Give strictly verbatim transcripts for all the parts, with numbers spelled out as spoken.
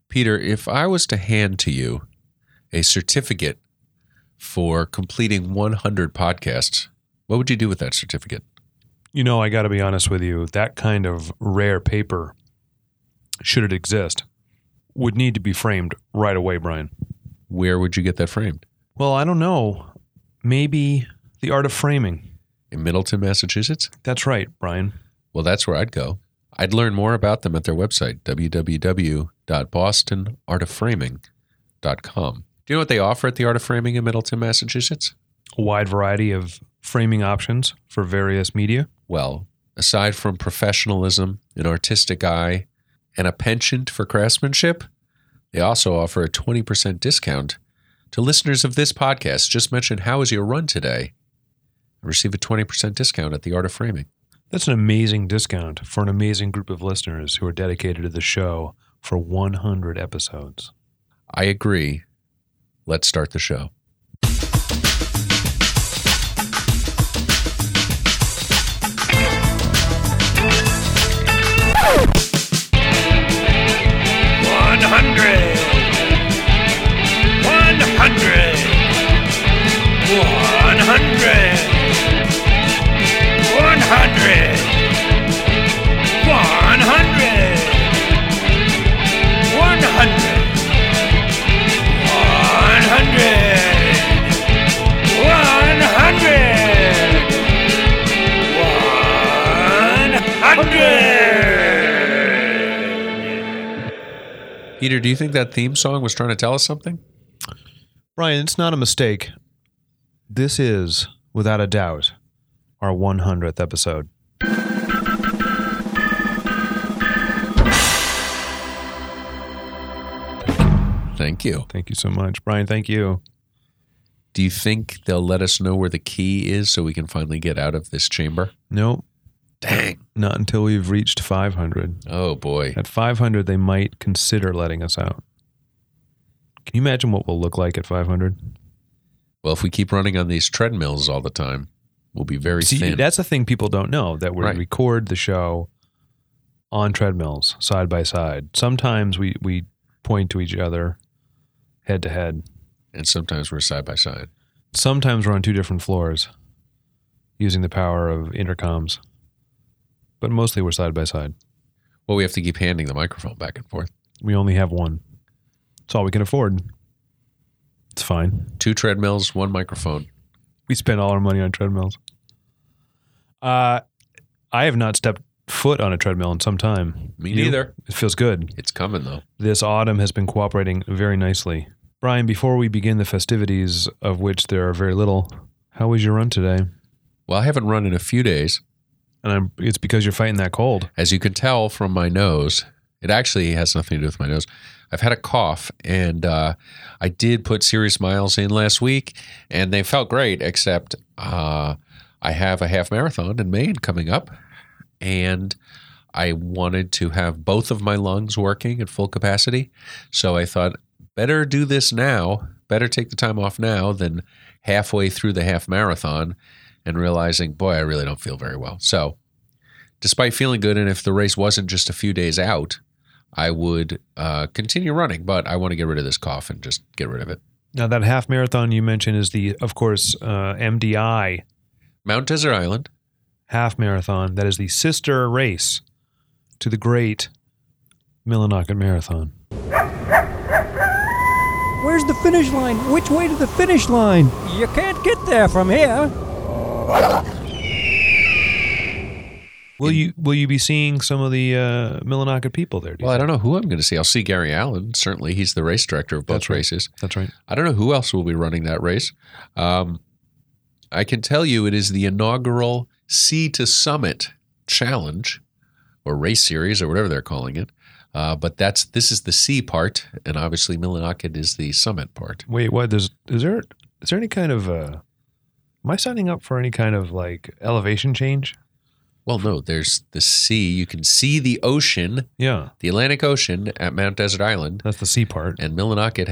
Peter, if I was to hand to you a certificate for completing one hundred podcasts, what would you do with that certificate? You know, I got to be honest with you. That kind of rare paper, should it exist, would need to be framed right away, Brian. Where would you get that framed? Well, I don't know. Maybe The Art of Framing. In Middleton, Massachusetts? That's right, Brian. Well, that's where I'd go. I'd learn more about them at their website, w w w dot boston art of framing dot com. Do you know what they offer at the Art of Framing in Middleton, Massachusetts? A wide variety of framing options for various media. Well, aside from professionalism, an artistic eye, and a penchant for craftsmanship, they also offer a twenty percent discount to listeners of this podcast. Just mention, how was your run today? Receive a twenty percent discount at the Art of Framing. That's an amazing discount for an amazing group of listeners who are dedicated to the show for one hundred episodes. I agree. Let's start the show. One hundred. One hundred. One hundred. One hundred. One hundred. One hundred. One hundred. One hundred. One hundred. Peter, do you think that theme song was trying to tell us something? Brian, it's not a mistake. This is, without a doubt, our one hundredth episode. Thank you. Thank you so much. Brian, thank you. Do you think they'll let us know where the key is so we can finally get out of this chamber? Nope. Dang. Not until we've reached five hundred. Oh, boy. At five hundred, they might consider letting us out. Can you imagine what we'll look like at five hundred? Well, if we keep running on these treadmills all the time, we'll be very See, thin. that's the thing people don't know, that we Right. record the show on treadmills, side by side. Sometimes we, we point to each other head to head. And sometimes we're side by side. Sometimes we're on two different floors using the power of intercoms. But mostly we're side by side. Well, we have to keep handing the microphone back and forth. We only have one. It's all we can afford. It's fine. Two treadmills, one microphone. We spend all our money on treadmills. Uh, I have not stepped foot on a treadmill in some time. Me You? neither. It feels good. It's coming, though. This autumn has been cooperating very nicely. Brian, before we begin the festivities, of which there are very little, how was your run today? Well, I haven't run in a few days. And I'm, it's because you're fighting that cold. As you can tell from my nose, it actually has nothing to do with my nose. I've had a cough, and uh, I did put Serious Miles in last week, and they felt great, except uh, I have a half marathon in Maine coming up, and I wanted to have both of my lungs working at full capacity. So I thought, better do this now, better take the time off now than halfway through the half marathon and realizing, boy, I really don't feel very well. So despite feeling good, and if the race wasn't just a few days out, I would uh, continue running, but I want to get rid of this cough and just get rid of it. Now, that half marathon you mentioned is the, of course, uh, M D I Mount Desert Island. half marathon. That is the sister race to the great Millinocket Marathon. Where's the finish line? Which way to the finish line? You can't get there from here. Will you will you be seeing some of the uh, Millinocket people there? Do you Well, I think? don't know who I'm going to see. I'll see Gary Allen. Certainly, he's the race director of both That's right. races. That's right. I don't know who else will be running that race. Um, I can tell you it is the inaugural Sea to Summit Challenge, or race series, or whatever they're calling it. Uh, but that's this is the sea part, and obviously Millinocket is the summit part. Wait, what? There's is there is there any kind of uh, am I signing up for any kind of like elevation change? Well, no, there's the sea. You can see the ocean, Yeah, the Atlantic Ocean at Mount Desert Island, that's the sea part. and Millinocket has a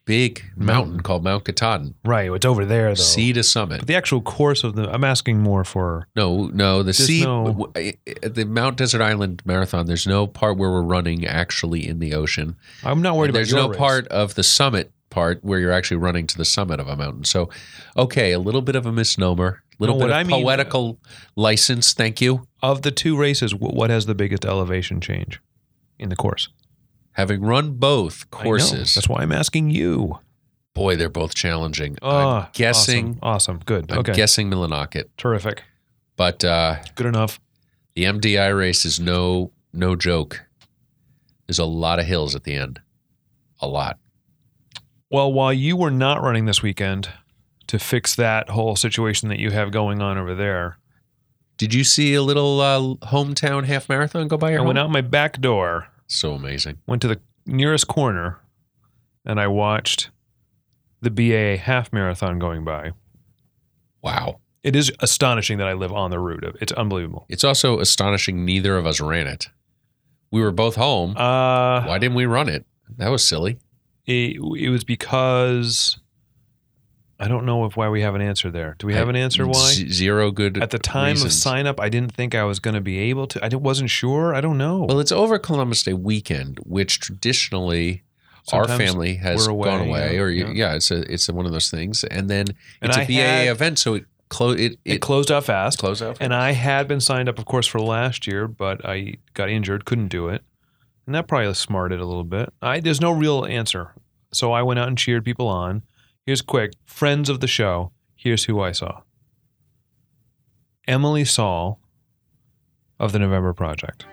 big mountain called Mount Katahdin, Right. It's over there, though. sea to summit. But the actual course of the, I'm asking more for. No, no, the There's sea, no- w- w- at the Mount Desert Island Marathon. There's no part where we're running actually in the ocean. I'm not worried And about there's your no race. part of the summit part where you're actually running to the summit of a mountain. So, okay, a little bit of a misnomer, a little No, bit what of I mean- poetical license. Thank you. Of the two races, wh- what has the biggest elevation change in the course? Having run both I know. courses, That's why I'm asking you. boy, they're both challenging. Oh, I'm guessing, Awesome. awesome. Good. I'm okay. guessing Millinocket, Terrific. but uh, Good enough. the M D I race is no no joke. There's a lot of hills at the end, a lot. Well, while you were not running this weekend to fix that whole situation that you have going on over there, Did you see a little uh, hometown half marathon go by your I went home? out my back door, So amazing. went to the nearest corner, and I watched the B A A half marathon going by. Wow. It is astonishing that I live on the route. It's unbelievable. It's also astonishing neither of us ran it. We were both home. Uh, Why didn't we run it? That was silly. it, it was because I don't know if why we have an answer there. Do we have an answer why? Z- zero good At the time reasons. of sign up, I didn't think I was going to be able to. I didn't- wasn't sure. I don't know. Well, it's over Columbus Day weekend, which traditionally our Sometimes family has we're away, gone away, yeah, or you, yeah. yeah, it's a it's a, one of those things. And then And it's I a B A A had- event, so it close it, it it, closed out fast. closed out. And I had been signed up, of course, for last year, but I got injured, couldn't do it. And that probably smarted a little bit. I, there's no real answer. So I went out and cheered people on. Here's quick. Friends of the show. Here's who I saw. Emily Saul of the November Project.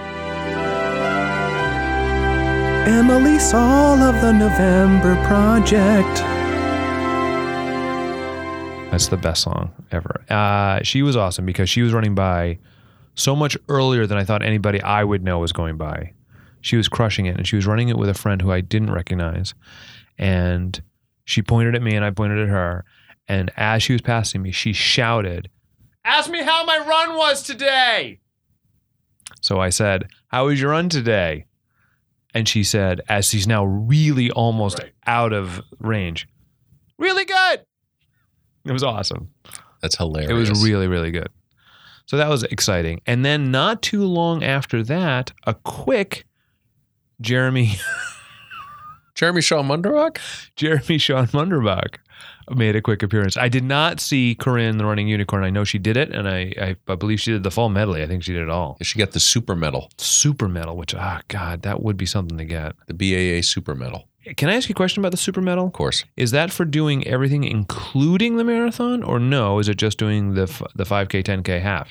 Emily Saul of the November Project. That's the best song ever. Uh, she was awesome because she was running by so much earlier than I thought anybody I would know was going by. She was crushing it, and she was running it with a friend who I didn't recognize. And she pointed at me, and I pointed at her. And as she was passing me, she shouted, "Ask me how my run was today." So I said, "How was your run today?" And she said, as she's now really almost Right. out of range, "Really good." It was awesome. That's hilarious. It was really, really good. So that was exciting. And then not too long after that, a quick Jeremy Jeremy Shaw Munderock. Jeremy Sean Munderbach made a quick appearance. I did not see Corinne, the running unicorn. I know she did it, and I, I, I believe she did the full medley. I think she did it all. She got the super medal, Super medal, which, ah, God, that would be something to get. the B A A super medal. Can I ask you a question about the super medal? Of course. Is that for doing everything, including the marathon, or no? Is it just doing the f- the five K, ten K half?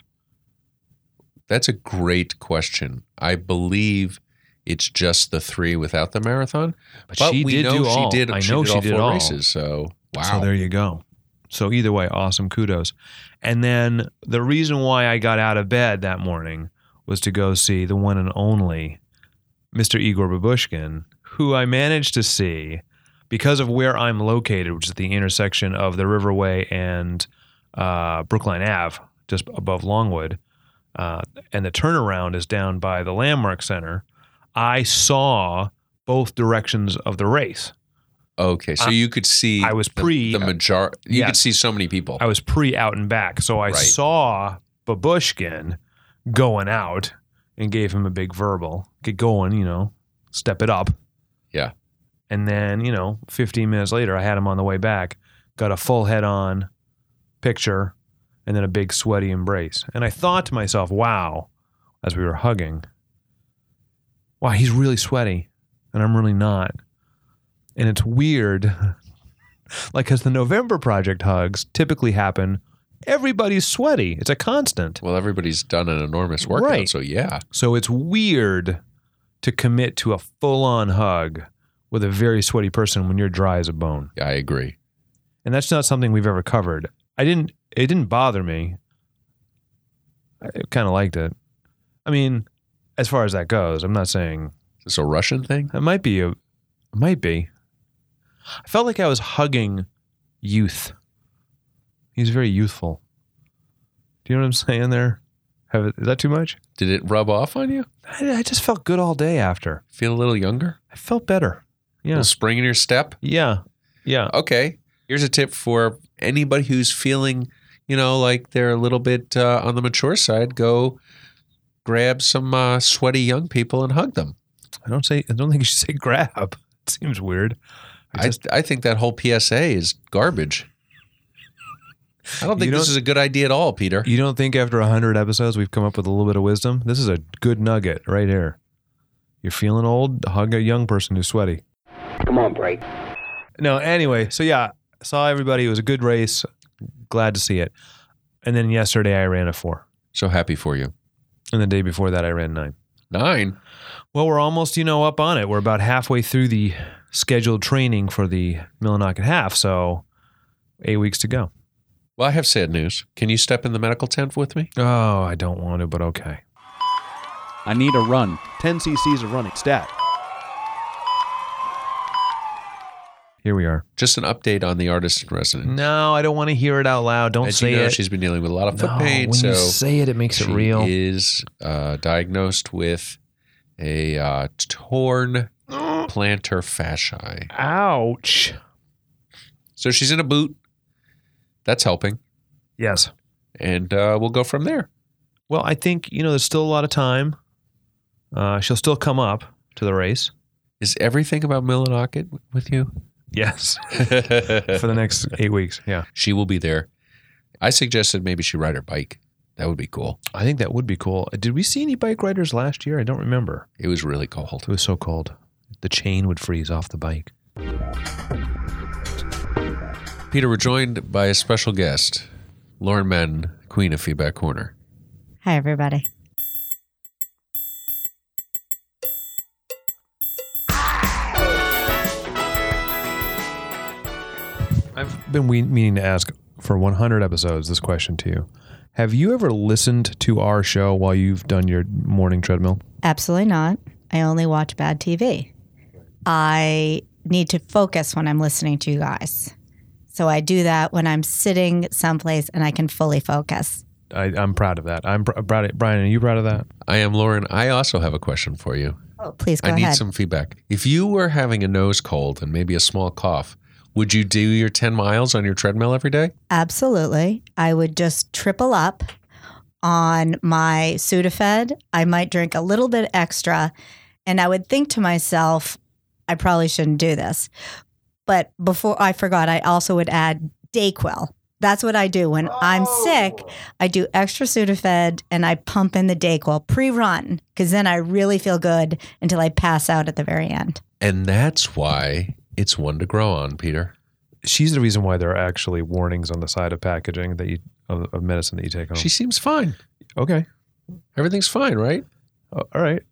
That's a great question. I believe it's just the three without the marathon. But, But she we did know do she all. did. I she know did she all did four all. races. So wow. So there you go. So either way, awesome. Kudos. And then the reason why I got out of bed that morning was to go see the one and only Mister Igor Babushkin, who I managed to see because of where I'm located, which is the intersection of the Riverway and uh, Brookline Ave, just above Longwood. Uh, and the turnaround is down by the Landmark Center. I saw both directions of the race. Okay, so I- you could see. I was the- pre- the major. You Yes. could see so many people. I was pre out and back. So I Right. saw Babushkin going out and gave him a big verbal. Get going, you know, step it up. Yeah. And then, you know, fifteen minutes later, I had him on the way back, got a full head on picture, and then a big sweaty embrace. And I thought to myself, wow, as we were hugging, wow, he's really sweaty, and I'm really not. And it's weird, like, because the November Project hugs typically happen, everybody's sweaty. It's a constant. Well, everybody's done an enormous workout, Right. so yeah. So it's weird to commit to a full-on hug with a very sweaty person when you're dry as a bone. I agree. And that's not something we've ever covered. I didn't, it didn't bother me. I kind of liked it. I mean, as far as that goes, I'm not saying Is this a Russian thing? it might be a, it might be. I felt like I was hugging youth. He's very youthful. Do you know what I'm saying there? Have it, is that too much? Did it rub off on you? I, I just felt good all day after. Feel a little younger? I felt better. Yeah. little spring in your step. Yeah. Yeah. Okay. Here's a tip for anybody who's feeling, you know, like they're a little bit uh, on the mature side. Go grab some uh, sweaty young people and hug them. I don't say. I don't think you should say grab. It seems weird. I, just- I think that whole P S A is garbage. I don't think You this don't- is a good idea at all, Peter. You don't think after a hundred episodes we've come up with a little bit of wisdom? This is a good nugget right here. You're feeling old? Hug a young person who's sweaty. Come on, break. No, anyway, so yeah, saw everybody. It was a good race. Glad to see it. And then yesterday I ran a four. So happy for you. And the day before that I ran nine. Nine. Well, we're almost, you know, up on it. We're about halfway through the scheduled training for the Millinocket Half, so eight weeks to go. Well, I have sad news. Can you step in the medical tent with me? Oh, I don't want to, but okay. I need a run. ten cc's of running. Stat. Here we are. Just an update on the artist in residence. No, I don't want to hear it out loud. Don't As say you know, it. she's been dealing with a lot of foot No, pain. when so you say it, it makes it she real. is uh, diagnosed with a uh, torn plantar fasciae. Ouch. So she's in a boot. That's helping. Yes. And uh, we'll go from there. Well, I think, you know, there's still a lot of time. Uh, she'll still come up to the race. Is everything about Millinocket with you? Yes. For the next eight weeks. Yeah. She will be there. I suggested maybe she ride her bike. That would be cool. I think that would be cool. Did we see any bike riders last year? I don't remember. It was really cold. It was so cold. The chain would freeze off the bike. Peter, we're joined by a special guest, Lauren Madden, Queen of Feedback Corner. Hi, everybody. I've been we- meaning to ask for one hundred episodes this question to you. Have you ever listened to our show while you've done your morning treadmill? Absolutely not. I only watch bad T V. I need to focus when I'm listening to you guys. So I do that when I'm sitting someplace and I can fully focus. I, I'm proud of that. I'm pr- proud of, Brian, are you proud of that? I am Lauren. I also have a question for you. Oh, please go I need ahead. some feedback. If you were having a nose cold and maybe a small cough, would you do your ten miles on your treadmill every day? Absolutely. I would just triple up on my Sudafed. I might drink a little bit extra, and I would think to myself, I probably shouldn't do this. But before I forgot, I also would add Dayquil. That's what I do when I'm sick. I do extra Sudafed and I pump in the Dayquil pre-run because then I really feel good until I pass out at the very end. And that's why it's one to grow on, Peter. She's the reason why there are actually warnings on the side of packaging that you of, of medicine that you take home. She seems fine. okay. Everything's fine, right? Oh, all right.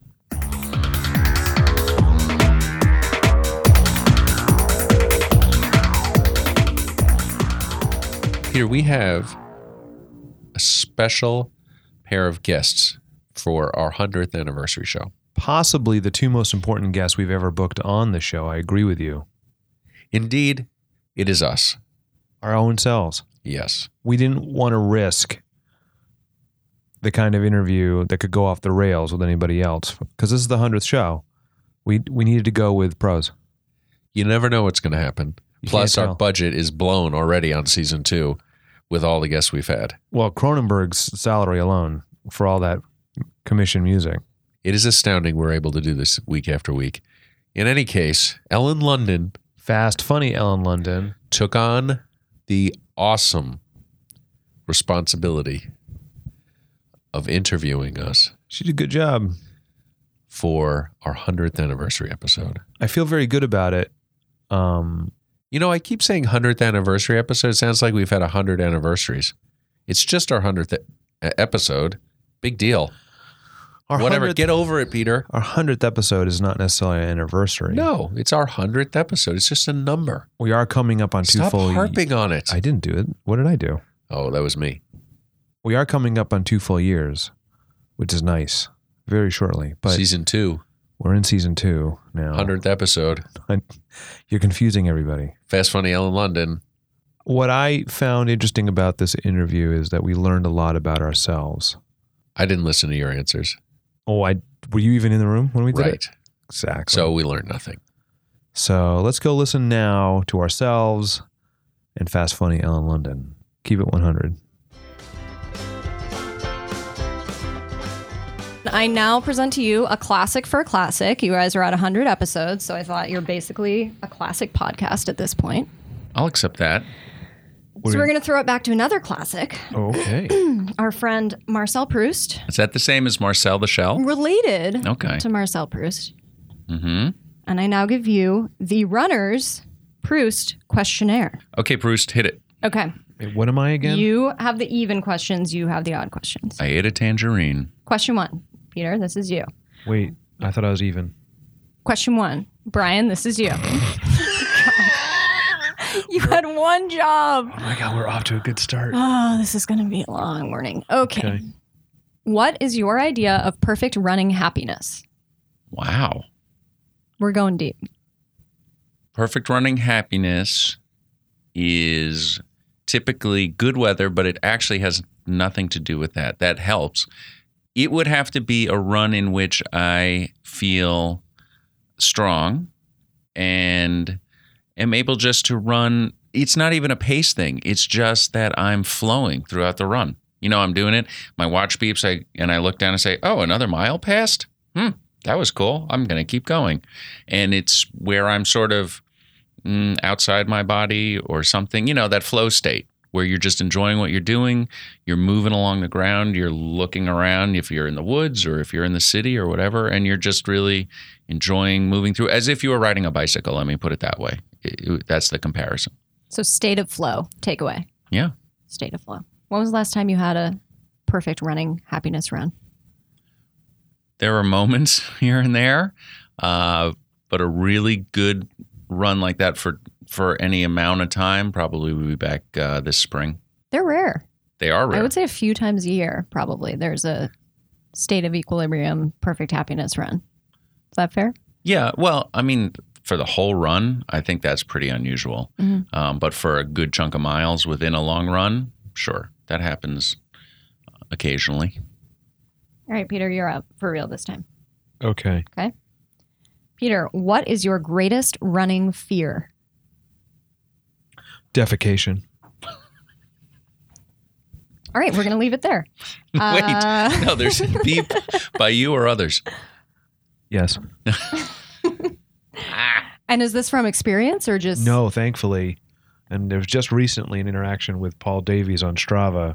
Peter, we have a special pair of guests for our one hundredth anniversary show. Possibly the two most important guests we've ever booked on the show. I agree with you. Indeed, it is us. Our own selves. Yes. We didn't want to risk the kind of interview that could go off the rails with anybody else because this is the hundredth show. We we needed to go with pros. You never know what's going to happen. You Plus, can't our tell. budget is blown already on season two with all the guests we've had. Well, Cronenberg's salary alone for all that commission music. It is astounding we're able to do this week after week. In any case, Ellen London Fast, funny Ellen London. took on the awesome responsibility of interviewing us She did a good job. for our one hundredth anniversary episode. I feel very good about it. Um, You know, I keep saying one hundredth anniversary episode. It sounds like we've had one hundred anniversaries. It's just our one hundredth e- episode. Big deal. our Whatever. hundredth Get over it, Peter. Our hundredth episode is not necessarily an anniversary. No, it's our one hundredth episode. It's just a number. We are coming up on two Stop full harping on it. I didn't do it. What did I do? Oh, that was me. We are coming up on two full years, which is nice. Very shortly. But Season two, we're in season two now. one hundredth episode. You're confusing everybody. Fast, Funny, Ellen London. What I found interesting about this interview is that we learned a lot about ourselves. I didn't listen to your answers. Oh, I were you even in the room when we did Right. it? Exactly. So we learned nothing. So let's go listen now to ourselves and Fast Funny Ellen London. Keep it one hundred. I now present to you a classic for a classic. You guys are at one hundred episodes, so I thought you're basically a classic podcast at this point. I'll accept that. So we're going to throw it back to another classic. Okay. Our friend Marcel Proust, Is that the same as Marcel the Shell? related Okay. to Marcel Proust. Mm-hmm. And I now give you the runner's Proust questionnaire. Okay, Proust, hit it. Okay. Wait, what am I again? You have the even questions. You have the odd questions. I ate a tangerine. Question one. Peter, this is you. Wait, I thought I was even. Question one. Brian, this is you. You had one job. Oh my God, we're off to a good start. Oh, this is going to be a long morning. Okay. Okay. What is your idea of perfect running happiness? Wow. We're going deep. Perfect running happiness is typically good weather, but it actually has nothing to do with that. That helps. It would have to be a run in which I feel strong and am able just to run. It's not even a pace thing. It's just that I'm flowing throughout the run. You know, I'm doing it. My watch beeps, I, and I look down and say, oh, another mile passed? Hmm, that was cool. I'm going to keep going. And it's where I'm sort of mm, outside my body or something, you know, that flow state where you're just enjoying what you're doing. You're moving along the ground. You're looking around if you're in the woods or if you're in the city or whatever. And you're just really enjoying moving through as if you were riding a bicycle. Let me put it that way. It, it, that's the comparison. So state of flow, takeaway. Yeah. State of flow. When was the last time you had a perfect running happiness run? There are moments here and there, uh, but a really good run like that for, for any amount of time probably will be back uh, this spring. They're rare. They are rare. I would say a few times a year, probably. There's a state of equilibrium, perfect happiness run. Is that fair? Yeah. Well, I mean, for the whole run, I think that's pretty unusual. Mm-hmm. Um, but for a good chunk of miles within a long run, sure, that happens occasionally. All right, Peter, you're up for real this time. Okay. Okay. Peter, what is your greatest running fear? Defecation. All right, we're going to leave it there. Uh, Wait, no, there's a beep by you or others. Yes. And is this from experience or just? No, thankfully. And there was just recently an interaction with Paul Davies on Strava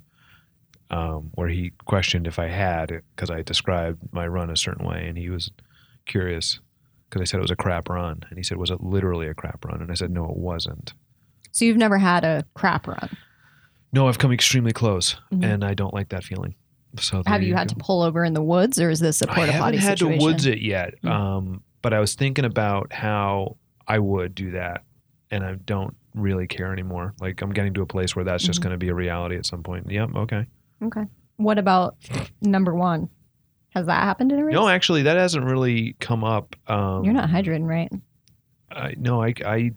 um, where he questioned if I had, because I described my run a certain way. And he was curious because I said it was a crap run. And he said, was it literally a crap run? And I said, no, it wasn't. So you've never had a crap run? No, I've come extremely close. Mhm. And I don't like that feeling. So there Have you had go. to pull over in the woods, or is this a I porta haven't potty had situation? to woods it yet, Mm. um, but I was thinking about how I would do that, and I don't really care anymore. Like I'm getting to a place where that's just Mhm. going to be a reality at some point. Yep. Okay. Okay. What about number one? Has that happened in a race? No, actually, that hasn't really come up. Um, You're not hydrating, right? I, no, I, I,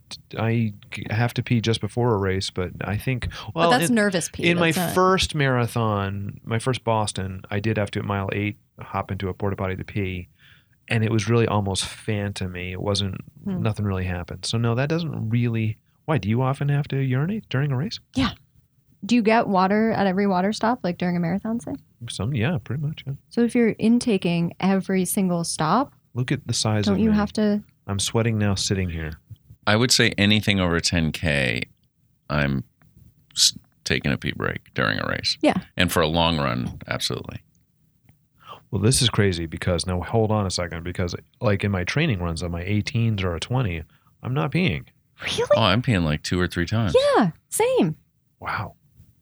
I have to pee just before a race, but I think well, but that's in, nervous pee. in my That's not- first marathon, my first Boston, I did have to at mile eight hop into a porta potty to pee. And it was really almost phantomy. It wasn't, Hmm. nothing really happened. So, no, that doesn't really. Why? Do you often have to urinate during a race? Do you get water at every water stop, like during a marathon, say? Some, yeah, pretty much. Yeah. So if you're intaking every single stop, Look at the size don't of you me. have to? I'm sweating now sitting here. I would say anything over ten K, I'm s- taking a pee break during a race. Yeah. And for a long run, absolutely. Well, this is crazy because, now hold on a second, because like in my training runs on my eighteens or a twenty, I'm not peeing. Really? Oh, I'm peeing like two or three times. Yeah, same. Wow.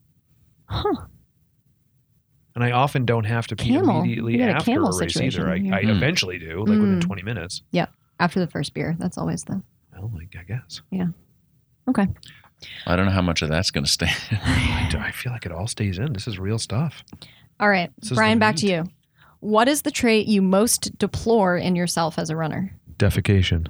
Huh. And I often don't have to pee Camel. immediately You got a after a camel race situation either. I, here. I Mm. eventually do, like within Mm. twenty minutes. After the first beer, that's always the. Well, like, I guess. Okay. I don't know how much of that's going to stay. I, do- I feel like it all stays in. This is real stuff. All right, This is Brian, the back to meat. you. What is the trait you most deplore in yourself as a runner? Defecation.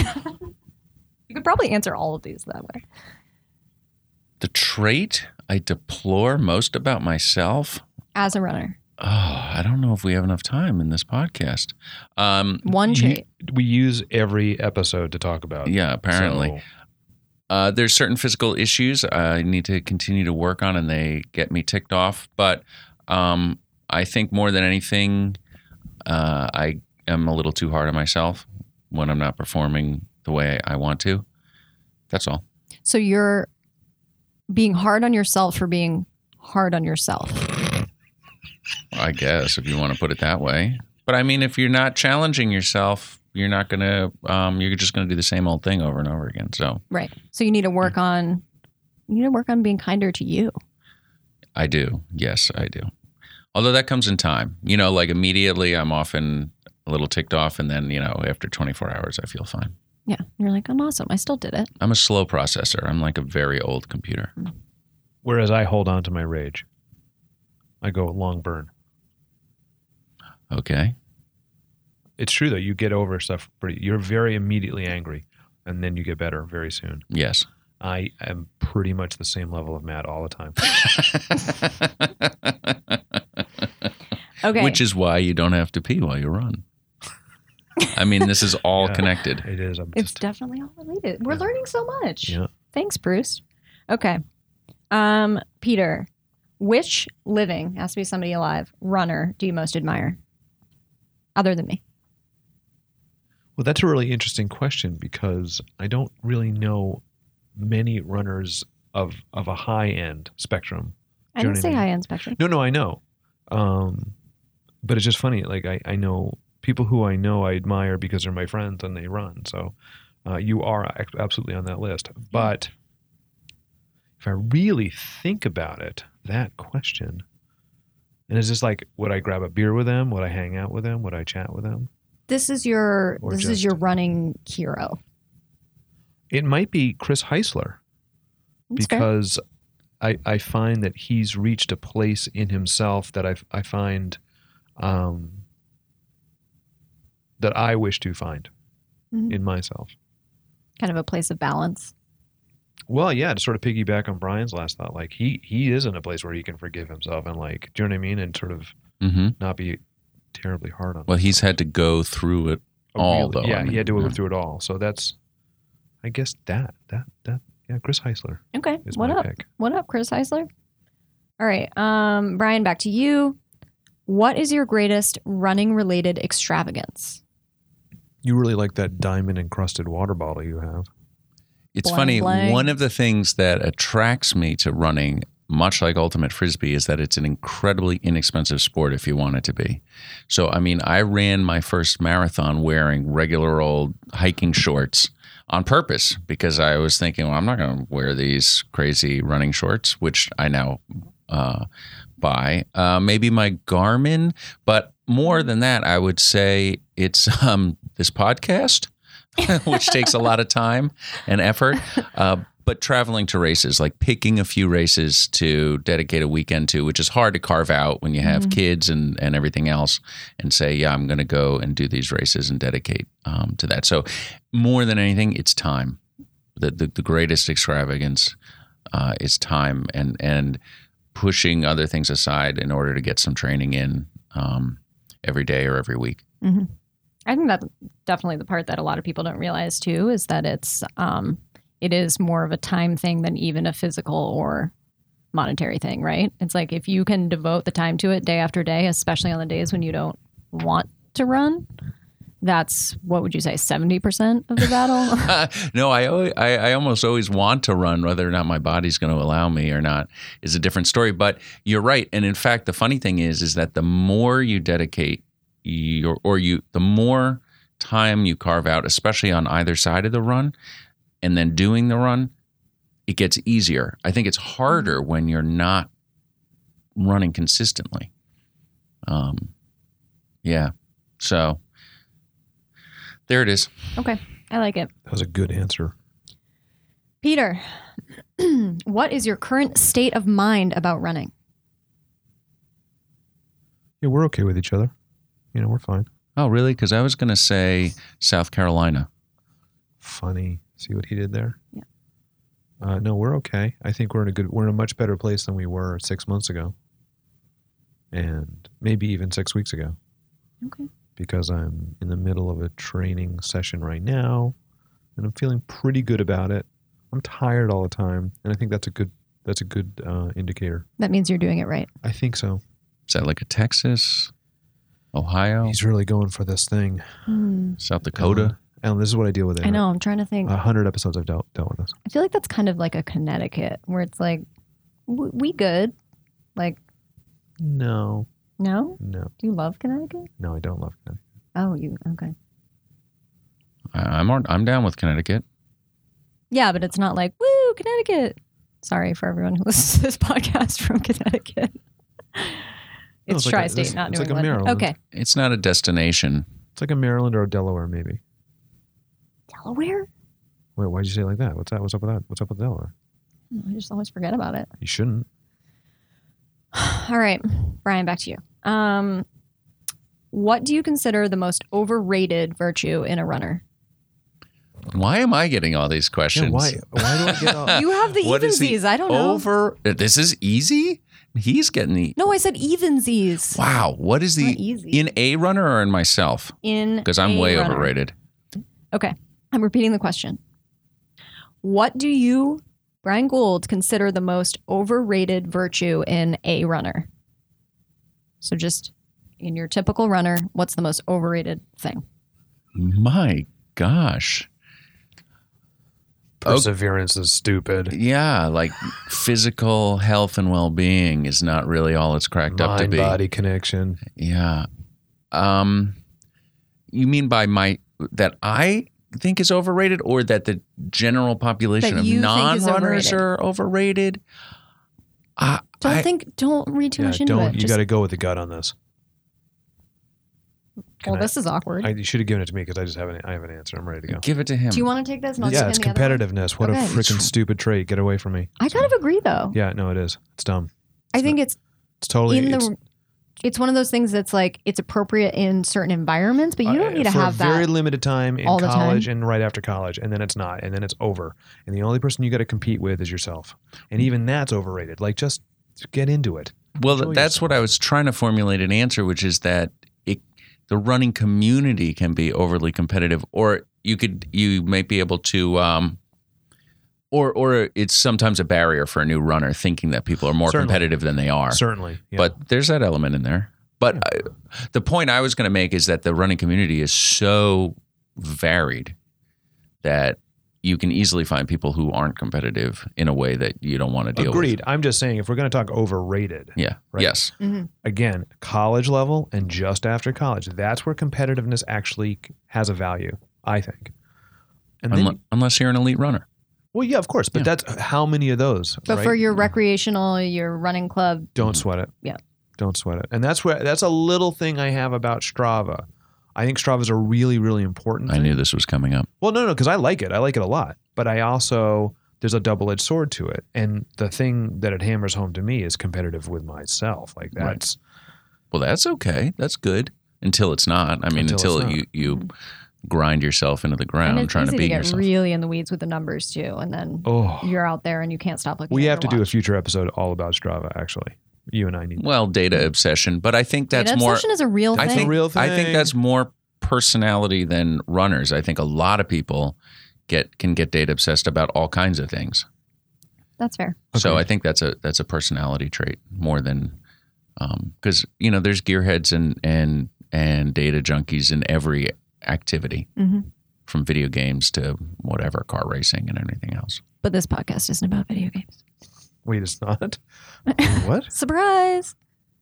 You could probably answer all of these that way. The trait I deplore most about myself, As a runner. Oh, I don't know if we have enough time in this podcast. Um, One You- trait. we use every episode to talk about. yeah, apparently. So, Uh, there's certain physical issues I need to continue to work on, and they get me ticked off. But um, I think more than anything, uh, I am a little too hard on myself when I'm not performing the way I want to. That's all. So you're being hard on yourself for being hard on yourself. I guess if you want to put it that way. But I mean, if you're not challenging yourself, you're not going to, um, you're just going to do the same old thing over and over again. So Right. So you need to work on you need to work on being kinder to you. I do. Yes, I do. Although that comes in time. You know, like immediately I'm often a little ticked off, and then, you know, after twenty-four hours, I feel fine. Yeah. You're like, I'm awesome. I still did it. I'm a slow processor. I'm like a very old computer. whereas I hold on to my rage. I go long burn. Okay. It's true though. You get over stuff pretty. You're very immediately angry, and then you get better very soon. Yes. I am pretty much the same level of mad all the time. Okay. Which is why you don't have to pee while you run. I mean, this is all Yeah. connected. It is. I'm It's just, definitely all related. We're learning so much. Yeah. Thanks, Bruce. Okay. Um, Peter, which living, has to be somebody alive, runner do you most admire? Other than me. well, that's a really interesting question because I don't really know many runners of of a high end spectrum. I Do you know didn't what I say mean? high end spectrum. No, no, I know. Um, but it's just funny. Like I, I know people who I know I admire because they're my friends and they run. So uh, you are ac- absolutely on that list. But if I really think about it, that question, and it's just like, would I grab a beer with them? Would I hang out with them? Would I chat with them? This is your Or this is just- your running hero. It might be Chris Heisler That's fair. because I, I find that he's reached a place in himself that I, I find um, that I wish to find Mhm. in myself. Kind of a place of balance. Well, yeah, to sort of piggyback on Brian's last thought, like he he is in a place where he can forgive himself and like, do you know what I mean? And sort of hmm not be terribly hard on Well, he's himself. had to go through it Oh, all, really? though. Yeah, I mean, he had to go yeah. through it all. So that's, I guess that, that, that, yeah, Chris Heisler Okay. is What my up? pick. What up, Chris Heisler? All right. Um, Brian, back to you. What is your greatest running related extravagance? You really like that diamond encrusted water bottle you have. It's Blang, funny. blang. One of the things that attracts me to running, much like Ultimate Frisbee, is that it's an incredibly inexpensive sport if you want it to be. So, I mean, I ran my first marathon wearing regular old hiking shorts on purpose because I was thinking, well, I'm not going to wear these crazy running shorts, which I now uh, buy. Uh, maybe my Garmin, but more than that, I would say it's um, this podcast. which takes a lot of time and effort. Uh, but traveling to races, like picking a few races to dedicate a weekend to, which is hard to carve out when you have Mhm. kids and, and everything else, and say, yeah, I'm going to go and do these races and dedicate um, to that. So more than anything, it's time. The, the, the greatest extravagance uh, is time and, and pushing other things aside in order to get some training in um, every day or every week. Mm-hmm. I think that's definitely the part that a lot of people don't realize too, is that it's um, it is more of a time thing than even a physical or monetary thing, right? It's like if you can devote the time to it day after day, especially on the days when you don't want to run, that's, what would you say, seventy percent of the battle? no, I, always, I I almost always want to run, whether or not my body's going to allow me or not is a different story. But you're right, and in fact, the funny thing is, is that the more you dedicate your, or you, the more time you carve out, especially on either side of the run, and then doing the run, it gets easier. I think it's harder when you're not running consistently. Um, yeah, so. There it is. Okay, I like it. That was a good answer. Peter, what is your current state of mind about running? Yeah, we're okay with each other. You know, we're fine. Oh, really? Because I was going to say South Carolina. Funny. See what he did there? Yeah. Uh, no, we're okay. I think we're in a good, we're in a much better place than we were six months ago. and maybe even six weeks ago. Okay. Because I'm in the middle of a training session right now, and I'm feeling pretty good about it. I'm tired all the time, and I think that's a good that's a good uh, indicator. That means you're doing it right. I think so. Is that like a Texas, Ohio, He's really going for this thing. Hmm. South Dakota? Alan, this is what I deal with. It. I know. I'm trying to think. A hundred episodes I've dealt, dealt with this. I feel like that's kind of like a Connecticut where it's like, w- we good. Like, No, no? no, Do you love Connecticut? no, I don't love Connecticut. Oh, you, okay. I- I'm on, I'm down with Connecticut. Yeah, but it's not like, woo, Connecticut. Sorry for everyone who listens to this podcast from Connecticut. No, It's it's like a- tri-state, it's- not it's New like a England. Maryland. Okay. It's not a destination. It's like a Maryland or a Delaware, maybe. Delaware? Wait, why'd you say it like that? What's that? What's up with that? What's up with Delaware? I just always forget about it. You shouldn't. All right, Brian, back to you. Um, what do you consider the most overrated virtue in a runner? Why am I getting all these questions? Yeah, why? Why do I get all? You have the What is the evensies. I don't know. Over. This is easy. He's getting the. No, I said evensies. Wow. What is the Not easy. in a runner or in myself? In Because I'm a way runner. overrated. Okay, I'm repeating the question. What do you, Brian Gould, consider the most overrated virtue in a runner? So just in your typical runner, what's the most overrated thing? My gosh. Perseverance is stupid. Yeah, like physical health and well-being is not really all it's cracked up to be. Mind-body connection. Yeah. Um, you mean by my that I think is overrated, or that the general population That of you think is non-runners overrated. are overrated? I, Don't I, think, don't read too Yeah, much into don't. it. You Just- got to go with the gut on this. Can well, I- this is awkward. I, you should have given it to me because I just have an. I have an answer. I'm ready to go. give it to him. do you want to take this? And I'll Yeah, give it's him the other one? competitiveness. What Okay. a freaking stupid trait. Get away from me. I kind of agree, though. Yeah, no, it is. It's dumb. I think it's It's totally. in it's, the. It's one of those things that's like it's appropriate in certain environments, but you don't uh, need to for have a that. very limited time in all the college time. and right after college, and then it's not, and then it's over. And the only person you got to compete with is yourself, and even that's overrated. Like just get into it. Well, Enjoy that's yourself. what I was trying to formulate an answer, which is that it, the running community can be overly competitive, or you could you might be able to, um, or or it's sometimes a barrier for a new runner thinking that people are more Certainly. competitive than they are. Certainly, yeah. But there's that element in there. But I, the point I was going to make is that the running community is so varied that you can easily find people who aren't competitive in a way that you don't want to deal agreed. with. I'm just saying if we're going to talk overrated, Yeah. Right. Yes. again, college level and just after college, that's where competitiveness actually has a value. I think. And then, Unle- unless you're an elite runner. well, yeah, of course, but Yeah. that's how many of those. But right? for your recreational, your running club, Don't sweat it. Yeah. Don't sweat it. And that's where that's a little thing I have about Strava. I think Strava is a really, really important I thing. knew this was coming up. Well, no, no, because I like it. I like it a lot. But I also there's a double-edged sword to it. And the thing that it hammers home to me is competitive with myself. Like Right. that's Well, that's okay. That's good until it's not. I mean, Until until, it's you you grind yourself into the and ground it's trying easy to to beat get yourself. really in the weeds with the numbers too, and then oh you're out there and you can't stop looking. we at have to your do a watch. future episode all about Strava, actually. You and I need Well, data obsession, but I think that's Data more. obsession is a real I thing. think real I think thing. that's more personality than runners. I think a lot of people get can get data obsessed about all kinds of things. That's fair. So Agreed. I think that's a that's a personality trait more than because you know there's gearheads and and and data junkies in every activity, hmm from video games to whatever, car racing and anything else. But this podcast isn't about video games. Wait, it's not? What? Surprise.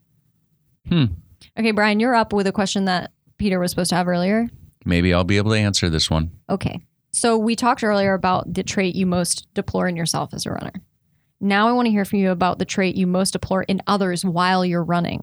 Hmm. Okay, Brian, you're up with a question that Peter was supposed to have earlier. Maybe I'll be able to answer this one. Okay. So we talked earlier about the trait you most deplore in yourself as a runner. Now I want to hear from you about the trait you most deplore in others while you're running.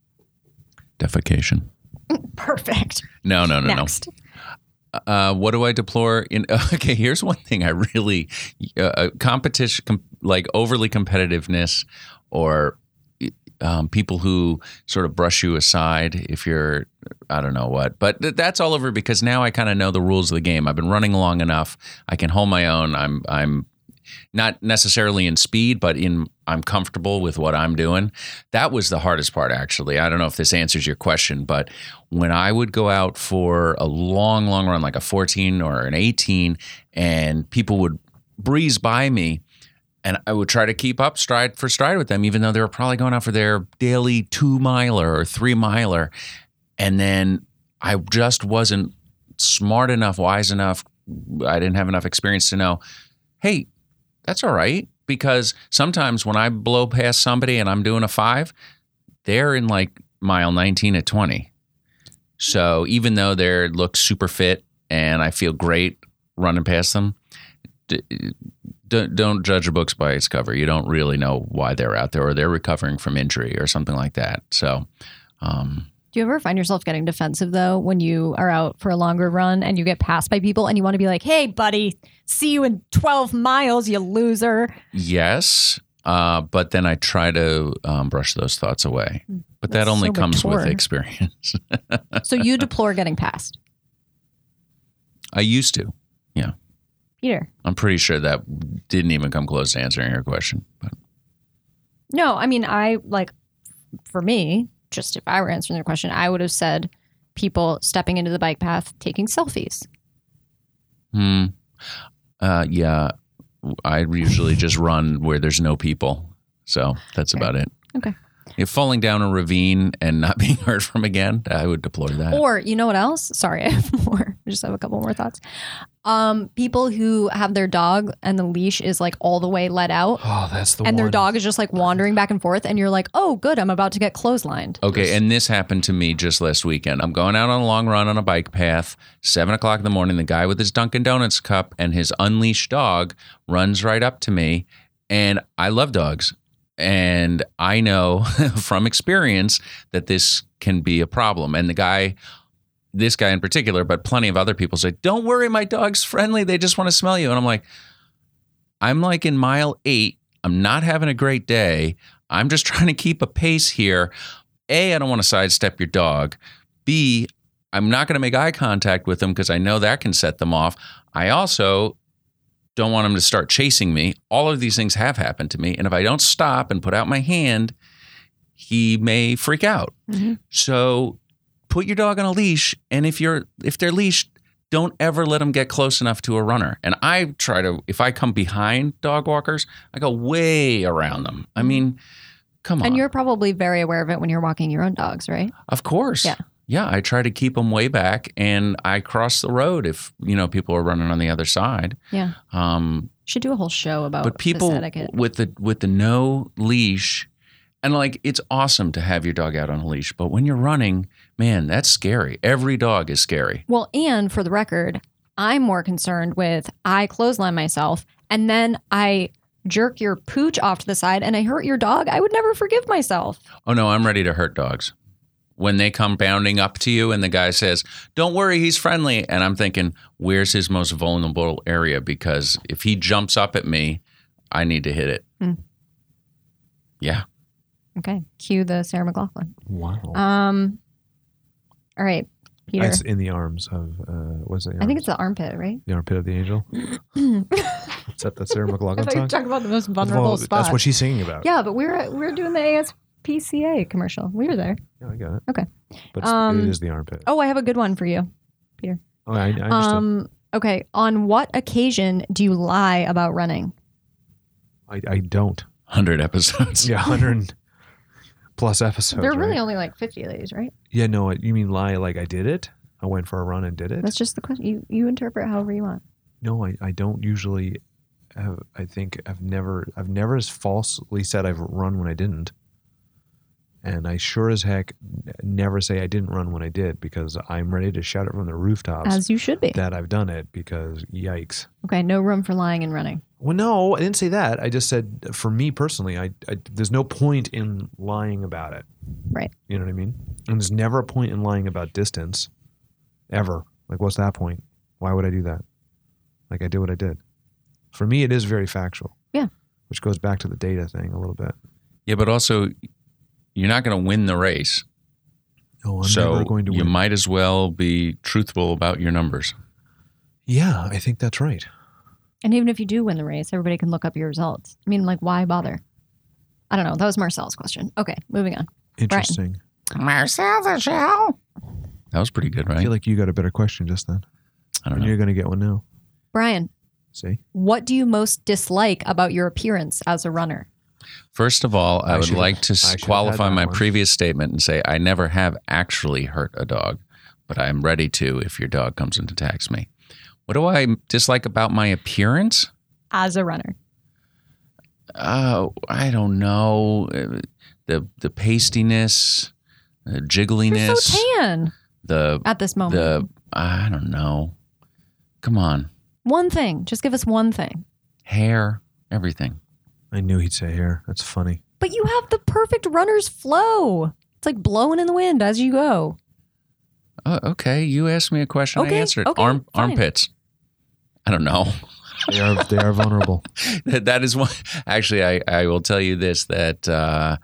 Defecation. Perfect. No, no, no, Next. no. Uh, what do I deplore in? Okay, here's one thing I really uh, competition, com, like overly competitiveness, or um, people who sort of brush you aside if you're, I don't know what. But th- that's all over because now I kind of know the rules of the game. I've been running long enough. I can hold my own. I'm, I'm, not necessarily in speed, but in I'm comfortable with what I'm doing. That was the hardest part, actually. I don't know if this answers your question, but when I would go out for a long, long run, like a fourteen or an eighteen, and people would breeze by me, and I would try to keep up stride for stride with them, even though they were probably going out for their daily two miler or three miler. And then I just wasn't smart enough, wise enough. I didn't have enough experience to know, hey, that's all right. Because sometimes when I blow past somebody and I'm doing a five, they're in like mile nineteen at twenty. So even though they look super fit and I feel great running past them, d- d- don't judge a book by its cover. You don't really know why they're out there, or they're recovering from injury or something like that. So, um, Do you ever find yourself getting defensive, though, when you are out for a longer run and you get passed by people and you want to be like, hey, buddy, see you in twelve miles, you loser? yes, uh, but then I try to um, brush those thoughts away. But that That's only so comes with mature. experience. So you deplore getting passed. I used to. Yeah. Peter. I'm pretty sure that didn't even come close to answering your question. But No, I mean, I like, for me, just if I were answering the question, I would have said people stepping into the bike path, taking selfies. hmm. Uh, yeah. I usually just run where there's no people. So that's Okay. about it. Okay. If falling down a ravine and not being heard from again, I would deploy that. Or, you know what else? Sorry, I have more. I just have a couple more thoughts. Um, people who have their dog and the leash is like all the way let out, Oh, that's the and one. their dog is just like wandering back and forth, and you're like, oh, good, I'm about to get clotheslined. Okay, and this happened to me just last weekend. I'm going out on a long run on a bike path, seven o'clock in the morning. The guy with his Dunkin' Donuts cup and his unleashed dog runs right up to me, and I love dogs. And I know from experience that this can be a problem. And the guy, this guy in particular, but plenty of other people say, don't worry, my dog's friendly. They just want to smell you. And I'm like, I'm like in mile eight. I'm not having a great day. I'm just trying to keep a pace here. A, I don't want to sidestep your dog. B, I'm not going to make eye contact with them because I know that can set them off. I also don't want him to start chasing me. All of these things have happened to me. And if I don't stop and put out my hand, he may freak out. Mm-hmm. So put your dog on a leash. And if you're, if they're leashed, don't ever let them get close enough to a runner. And I try to, if I come behind dog walkers, I go way around them. I mean, come on. And you're probably very aware of it when you're walking your own dogs, right? Of course. Yeah. Yeah, I try to keep them way back, and I cross the road if, you know, people are running on the other side. Yeah. Um, Should do a whole show about but people this etiquette. with the with the no leash, and like it's awesome to have your dog out on a leash, but when you're running, man, that's scary. Every dog is scary. Well, and for the record, I'm more concerned with I clothesline myself and then I jerk your pooch off to the side and I hurt your dog. I would never forgive myself. Oh no, I'm ready to hurt dogs. When they come bounding up to you and the guy says, don't worry, he's friendly. And I'm thinking, where's his most vulnerable area? Because if he jumps up at me, I need to hit it. Hmm. Yeah. Okay. Cue the Sarah McLachlan. Wow. Um. All right, Peter. It's in the arms of, uh, what's it? I think it's the armpit, right? the armpit of the angel. Is that the Sarah I McLachlan thought you were song? talking about the most Well, vulnerable spot. that's what she's singing about. Yeah, but we were we were doing the A S P C A commercial. We were there. Yeah, I got it. Okay. But it's- Um, it is the armpit. Oh, I have a good one for you. Oh, I, I understand. Um. Okay. On what occasion do you lie about running? I, I don't. one hundred episodes. Yeah, one hundred plus episodes. They're really right? only like fifty of these, right? Yeah, no, you mean lie like I did it? I went for a run and did it? That's just the question. You you interpret however you want. No, I, I don't usually have, I think I've never, I've never as falsely said I've run when I didn't. And I sure as heck never say I didn't run when I did, because I'm ready to shout it from the rooftops As you should be. that I've done it, because yikes. Okay. No room for lying and running. Well, no, I didn't say that. I just said for me personally, I, I there's no point in lying about it. Right. You know what I mean? And there's never a point in lying about distance, ever. Like, what's that point? Why would I do that? Like, I did what I did. For me, it is very factual. Yeah. Which goes back to the data thing a little bit. Yeah, but also, you're not going to win the race. No, I'm so never going to you win. might as well be truthful about your numbers. Yeah, I think that's right. And even if you do win the race, everybody can look up your results. I mean, like, why bother? I don't know. That was Marcel's question. Okay, moving on. Interesting. Marcel the Shell. That was pretty good, I right? feel like you got a better question just then. I don't And know. you're going to get one now. Brian, See? what do you most dislike about your appearance as a runner? First of all, I, I would should've- like to I s- should've qualify had that my one. previous statement and say I never have actually hurt a dog, but I am ready to if your dog comes and attacks me. What do I dislike about my appearance? As a runner. Oh, I don't know. Uh, The the pastiness, the jiggliness, You're so tan the at this moment. the I don't know. Come on, One thing. Just give us one thing. hair, everything. I knew he'd say hair. That's funny. But you have the perfect runner's flow. It's like blowing in the wind as you go. Oh, okay, you asked me a question. Okay, I answered. okay, Arm fine. armpits. I don't know. They are they are vulnerable. that that is one. Actually, I, I will tell you this, that uh,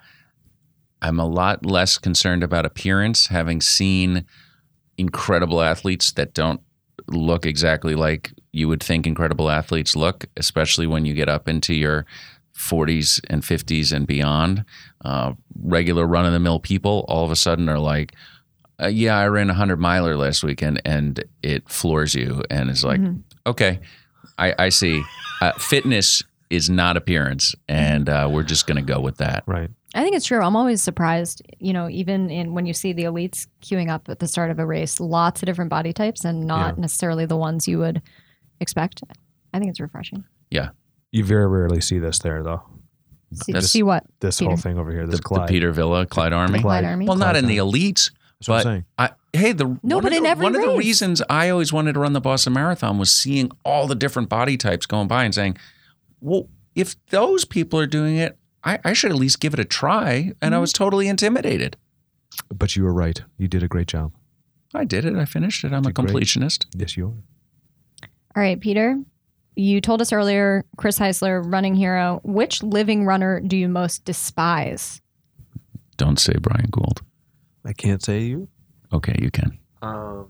I'm a lot less concerned about appearance, having seen incredible athletes that don't look exactly like you would think incredible athletes look, especially when you get up into your forties and fifties and beyond. Uh, regular run-of-the-mill people all of a sudden are like, uh, yeah, I ran a hundred miler last weekend, and it floors you, and it's like, Mhm. okay, I, I see. Uh, fitness is not appearance, and uh, we're just going to go with that. Right. I think it's true. I'm always surprised, you know, even in when you see the elites queuing up at the start of a race, lots of different body types and not Yeah. necessarily the ones you would expect. I think it's refreshing. You very rarely see this there, though. See, That's- see what? This Peter. whole thing over here, The, this the Clyde. Peter Villa, Clyde Army. The Clyde Army? Well, not Clyde in the Army. elites, That's what I'm but saying. I, hey, the No, one but of in the, every one of the race. reasons I always wanted to run the Boston Marathon was seeing all the different body types going by and saying, well, if those people are doing it, I, I should at least give it a try. And I was totally intimidated. But you were right. You did a great job. I did it. I finished it. I'm a Did great. completionist. Yes, you are. All right, Peter, you told us earlier, Chris Heisler, running hero. Which living runner do you most despise? Don't say Brian Gould. I can't say you. Okay, you can. Um,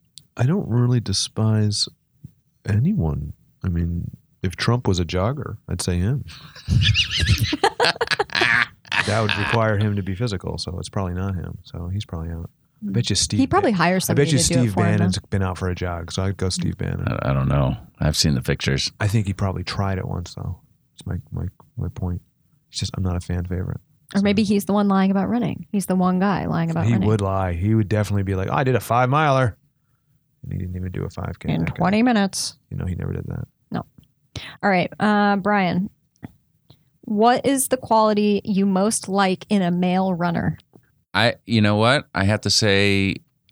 I don't really despise anyone. I mean, if Trump was a jogger, I'd say him. That would require him to be physical, so it's probably not him. So he's probably out. I bet you Steve. He probably Ban- hires I somebody bet you to do it Steve for him. Bannon's though. been out for a jog, so I'd go Steve Bannon. I, I don't know. I've seen the pictures. I think he probably tried it once, though. That's my my my point. It's just I'm not a fan favorite. Or maybe he's the one lying about running. He's the one guy lying about He running. would lie. He would definitely be like, oh, I did a five miler. And he didn't even do a five K. in that guy. twenty minutes. You know, he never did that. All right, uh, Brian, what is the quality you most like in a male runner? I, you know what? I have to say,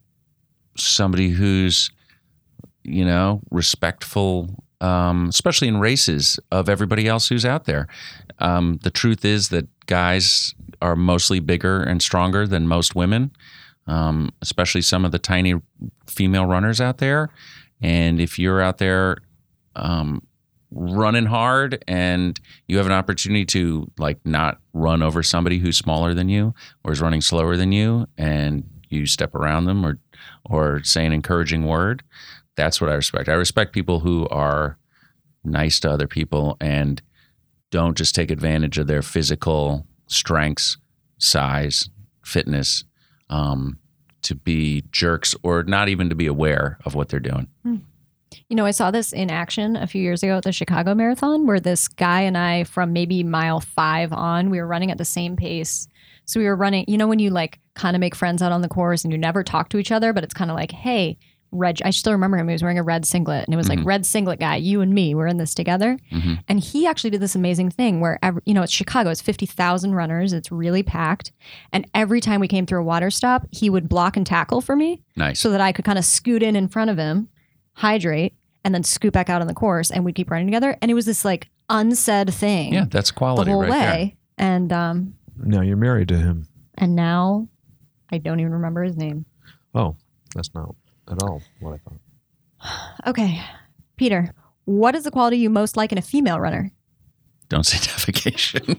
somebody who's, you know, respectful, um, especially in races, of everybody else who's out there. Um, the truth is that guys are mostly bigger and stronger than most women, um, especially some of the tiny female runners out there. And if you're out there, um, running hard and you have an opportunity to like not run over somebody who's smaller than you or is running slower than you, and you step around them or or say an encouraging word, that's what I respect. I respect people who are nice to other people and don't just take advantage of their physical strengths, size, fitness, um, to be jerks or not even to be aware of what they're doing. You know, I saw this in action a few years ago at the Chicago Marathon, where this guy and I, from maybe mile five on, we were running at the same pace. So we were running, you know, when you like kind of make friends out on the course and you never talk to each other, but it's kind of like, hey, Reg, I still remember him. He was wearing a red singlet, and it was Mhm. like, red singlet guy, you and me, we're in this together. Mhm. And he actually did this amazing thing where, every, you know, it's Chicago, it's fifty thousand runners, it's really packed. And every time we came through a water stop, he would block and tackle for me Nice. so that I could kind of scoot in in front of him, hydrate, and then scoot back out on the course, and we'd keep running together. And it was this like unsaid thing Yeah, that's the quality whole right way. And um, Now you're married to him. and now I don't even remember his name. Oh, that's not at all what I thought. Okay, Peter, what is the quality you most like in a female runner? there. Don't say defecation.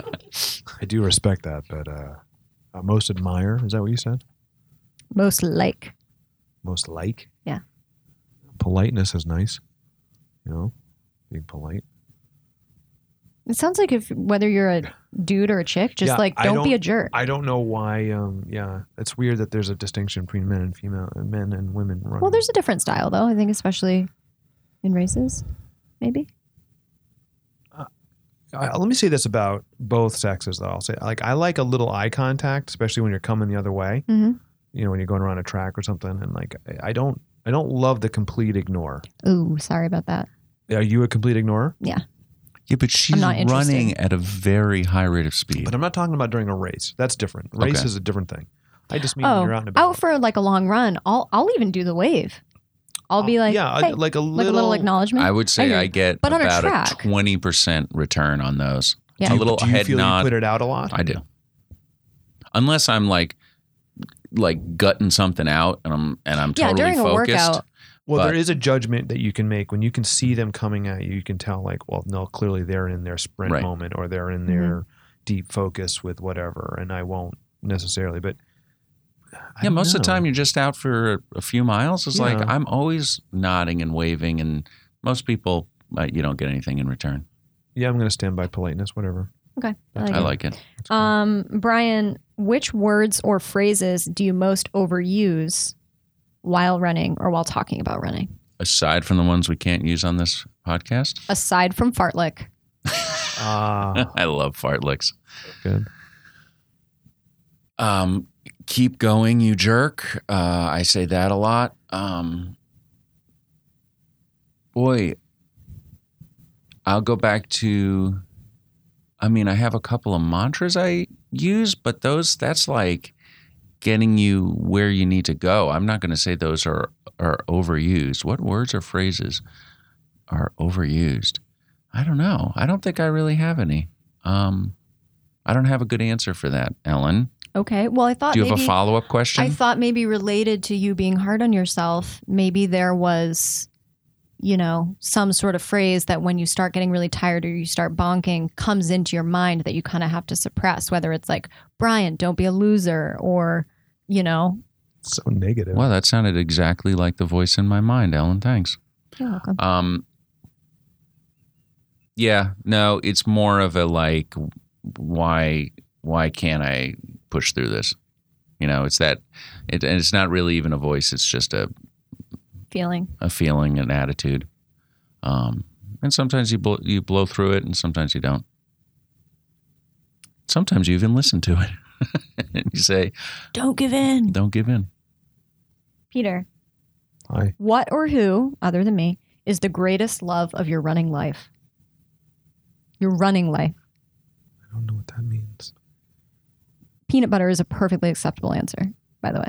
I do respect that, but uh, uh, most admire, is that what you said? Most like. Most like? Yeah. Politeness is nice. You know, being polite. It sounds like if whether you're a dude or a chick, just Yeah, like I don't, be don't- a jerk. I don't know why. Um, yeah, it's weird that there's a distinction between men and female, and men and women. Running. Well, there's a different style though. I think especially in races, maybe. I, let me say this about both sexes, though. I'll say, like, I like a little eye contact, especially when you're coming the other way. Mm-hmm. You know, when you're going around a track or something, and like, I, I don't, I don't love the complete ignore. Ooh, sorry about that. Are you a complete ignorer? Yeah. Yeah, but she's not interested. running at a very high rate of speed. But I'm not talking about during a race. That's different. Race Okay. is a different thing. I just mean when Oh, you're out and about. out for like a long run. I'll I'll even do the wave. I'll be like, yeah, hey, like a little, like a little acknowledgement. I would say hear I, you. get But on a about a track. twenty percent return on those. Yeah. A Do you, little do you head feel nod. you put it out a lot? I do. Unless I'm like like gutting something out and I'm and I'm Yeah, totally during a focused. workout. Well, But- there is a judgment that you can make when you can see them coming at you. You can tell, like, well, no, clearly they're in their sprint Right. moment or they're in their deep focus with whatever, and I won't necessarily. But I Yeah, don't most of the know. time you're just out for a, a few miles. It's like Yeah. I'm always nodding and waving, and most people uh, you don't get anything in return. Yeah, I'm going to stand by politeness, whatever. Okay. I I like it. like it. That's cool. Um, Brian, which words or phrases do you most overuse while running or while talking about running? Aside from the ones we can't use on this podcast, Aside from fartlek. Ah, I love fartlicks. good. Um, keep going, you jerk. Uh, I say that a lot. Um, boy, I'll go back to. I mean, I have a couple of mantras I use, but those that's like getting you where you need to go. I'm not going to say those are are overused. What words or phrases are overused? I don't know. I don't think I really have any. Um, I don't have a good answer for that, Ellen. Okay. Well, I thought Do you have maybe, a follow up question? I thought maybe related to you being hard on yourself, maybe there was, you know, some sort of phrase that when you start getting really tired or you start bonking comes into your mind that you kind of have to suppress, whether it's like, Brian, don't be a loser, or, you know. So negative. Well, that sounded exactly like the voice in my mind, Ellen. Thanks. You're welcome. Um, yeah, no, it's more of a like, why, why can't I push through this? You know, it's that, it, and it's not really even a voice. It's just a, Feeling. a feeling, an attitude. Um, and sometimes you blow, you blow through it, and sometimes you don't. Sometimes you even listen to it, and you say, Don't give in. "Don't give in." Peter, Hi. what or who, other than me, is the greatest love of your running life? Your running life. I don't know what that means. Peanut butter is a perfectly acceptable answer, by the way.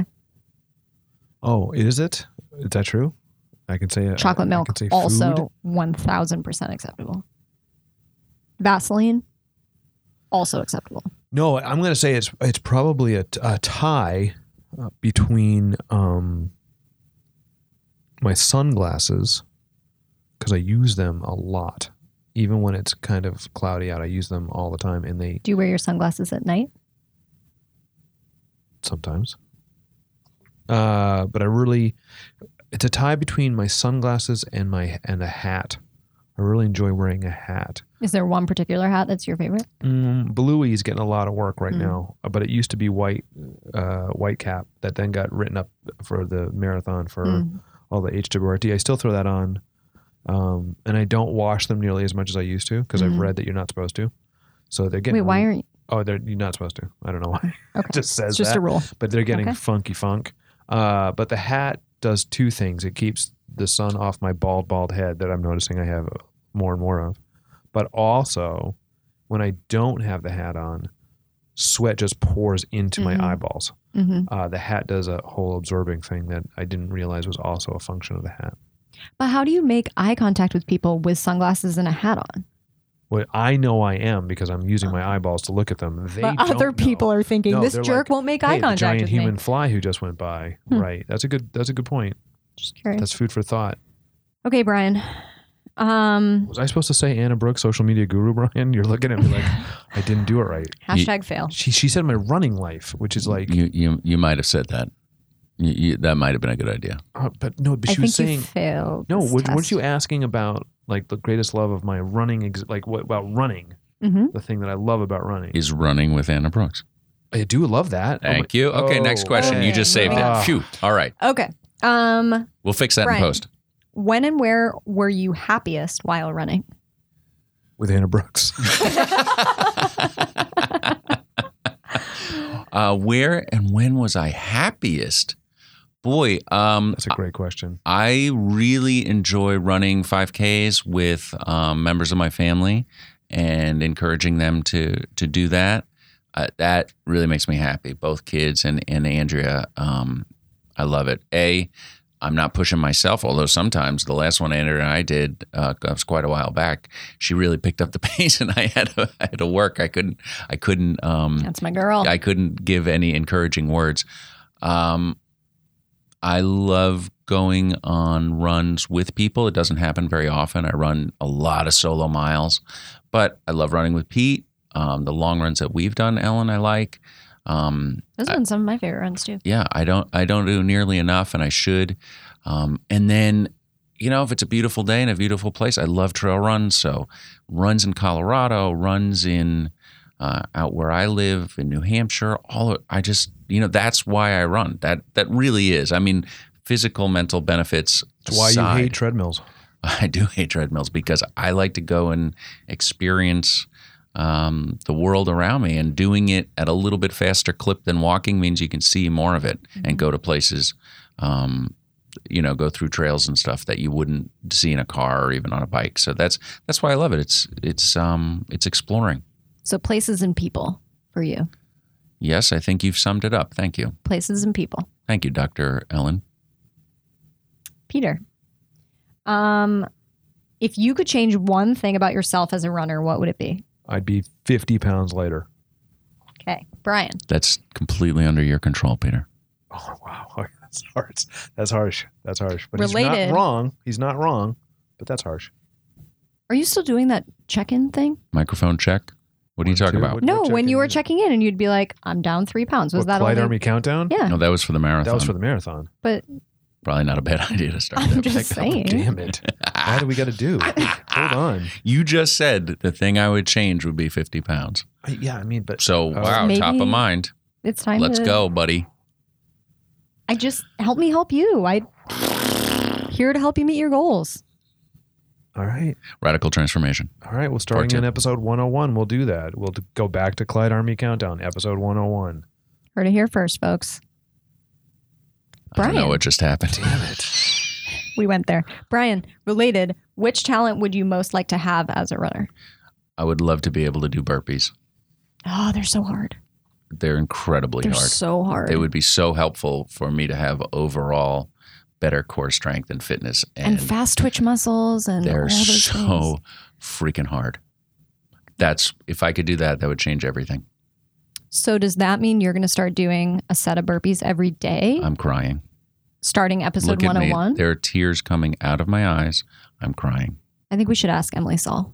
Oh, is it? Is that true? I can say uh, Chocolate I milk, can say also food. one thousand percent acceptable. Vaseline, also acceptable. No, I'm going to say it's it's probably a, a tie uh, between um, my sunglasses, because I use them a lot, even when it's kind of cloudy out. I use them all the time, and they Do you wear your sunglasses at night? sometimes. Uh, but I really, it's a tie between my sunglasses and my and a hat. I really enjoy wearing a hat. Is there one particular hat that's your favorite? Mm, Bluey is getting a lot of work right Mm. now, but it used to be white, uh, white cap that then got written up for the marathon for Mm. all the H W R T. I still throw that on, um, and I don't wash them nearly as much as I used to because Mhm. I've read that you're not supposed to. So they're getting. Wait, why aren't you? Oh, they're you're not supposed to. I don't know why. Okay. It just says It's just that. a rule. But they're getting Okay. funky funk. Uh, but the hat does two things. It keeps the sun off my bald, bald head that I'm noticing I have more and more of. But also, when I don't have the hat on, sweat just pours into Mhm. my eyeballs. hmm Uh, the hat does a whole absorbing thing that I didn't realize was also a function of the hat. But how do you make eye contact with people with sunglasses and a hat on? What I know I am because I'm using my eyeballs to look at them. They but don't other know. people are thinking No, this they're jerk like, won't make Hey, eye the contact giant with human me. fly who just went by. Hmm. Right. That's a good. That's a good point. Just curious. That's food for thought. Okay, Brian. Um, Was I supposed to say Anna Brooks, social media guru, Brian? You're looking at me like I didn't do it right. hashtag fail. She she said my running life, which is like You you you might have said that. You, you, that might have been a good idea. Uh, but no, but I she was think saying you failed. no. this Weren't test. you asking about like the greatest love of my running? Ex- like what about running? Mhm. The thing that I love about running. Is running with Anna Brooks. I do love that. Oh Thank my- you. Okay, Oh, next question. You okay, just saved moving it. on. Phew. All right. Okay. Um, We'll fix that Brian. in post. when and where were you happiest while running? with Anna Brooks. uh, where and when was I happiest? Boy, um, That's a great question. I really enjoy running five Ks with um, members of my family and encouraging them to to do that. Uh, that really makes me happy. Both kids and, and Andrea, um, I love it. A, I'm not pushing myself, although sometimes the last one Andrea and I did, uh, that was quite a while back. She really picked up the pace, and I had to, I had to work. I couldn't, I couldn't, um, That's my girl. I couldn't give any encouraging words. Um, I love going on runs with people. It doesn't happen very often. I run a lot of solo miles, but I love running with Pete. Um, the long runs that we've done, Ellen, I like. Um, Those have been some of my favorite runs too. yeah, I don't, I don't do nearly enough, and I should. Um, and then, you know, if it's a beautiful day in a beautiful place, I love trail runs. So runs in Colorado, runs in uh, out where I live in New Hampshire. All of, I just, you know, that's why I run. That that really is. I mean, physical, mental benefits. That's why aside, you hate treadmills. I do hate treadmills because I like to go and experience um, the world around me, and doing it at a little bit faster clip than walking means you can see more of it and go to places, um, you know, go through trails and stuff that you wouldn't see in a car or even on a bike. So that's that's why I love it. It's it's um, it's exploring. So places and people for you. Yes, I think you've summed it up. Thank you. Places and people. Thank you, Doctor Ellen. Peter. Um, if you could change one thing about yourself as a runner, what would it be? I'd be fifty pounds lighter. Okay. Brian. That's completely under your control, Peter. Oh, wow. That's harsh. That's harsh. That's harsh. But he's Related. not wrong. He's not wrong, but that's harsh. Are you still doing that check-in thing? Microphone check. What are you One, talking two, about? what- No, what when you were check-in? checking in and you'd be like, I'm down three pounds. Was What, that Clyde only? Army Countdown? Yeah. No, that was for the marathon. That was for the marathon. But Probably not a bad idea to start. I'm that just with. Oh, saying. damn it. Why do we got to do? Hold on. You just said the thing I would change would be fifty pounds. I, yeah, I mean, but So, Uh, wow, top Maybe- of mind. It's time Let's to go, buddy. I just help me help you. I here to help you meet your goals. all right. Radical transformation. All right. Well, starting two. in episode one oh one, we'll do that. We'll d- go back to Clyde Army Countdown, episode one oh one. Heard it here first, folks. I don't know Brian. what just happened. Damn it. We went there. Brian, related, which talent would you most like to have as a runner? I would love to be able to do burpees. Oh, they're so hard. They're incredibly They're hard. so hard. They would be so helpful for me to have overall better core strength and fitness. and, And, fast twitch muscles and all they're those so things. freaking hard. That's if I could do that, that would change everything. So does that mean you're going to start doing a set of burpees every day, I'm crying. starting episode Look at one oh me. one? There are tears coming out of my eyes. I'm crying. I think we should ask Emily Saul.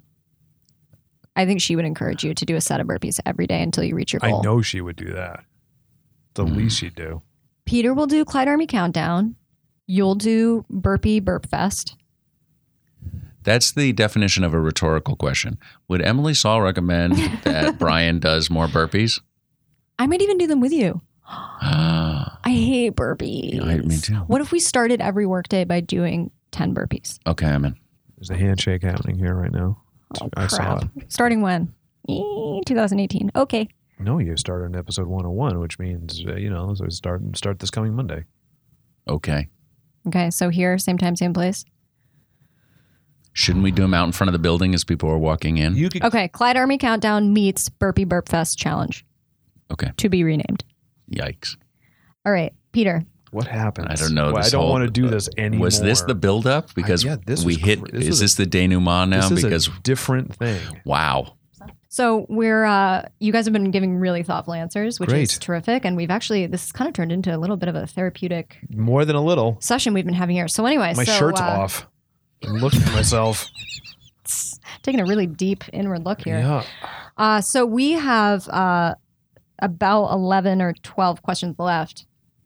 I think she would encourage you to do a set of burpees every day until you reach your I goal. know she would do that. The Mm. least she'd do. Peter will do Clyde Army Countdown. You'll do Burpee Burp Fest. That's the definition of a rhetorical question. Would Emily Saul recommend that Brian does more burpees? I might even do them with you. okay, I hate burpees. Yeah, I- me too. What if we started every workday by doing ten burpees? I'm in. There's a handshake happening here right now. Oh, I saw it. Starting when? Eh, twenty eighteen. Okay. No, you started in episode one oh one, which means, uh, you know, so start start this coming Monday. Okay. Okay. So here, same time, same place. Shouldn't we do them out in front of the building as people are walking in? You could Okay. Clyde Army Countdown meets Burpee Burp Fest Challenge Okay. to be renamed. Yikes. All right. Peter. What happened? I don't know. Well, I this don't whole- want to do this anymore. Was this the buildup? Because yeah, this we was hit. cr- this is was this the denouement now? This is Because a different thing. wow. So we're, uh, you guys have been giving really thoughtful answers, which Great. is terrific. And we've actually, this has kind of turned into a little bit of a therapeutic More than a little. session we've been having here. So anyway, My so, shirt's uh, off. I'm looking at myself. taking a really deep inward look here. Yeah. Uh, so we have uh, about eleven or twelve questions left.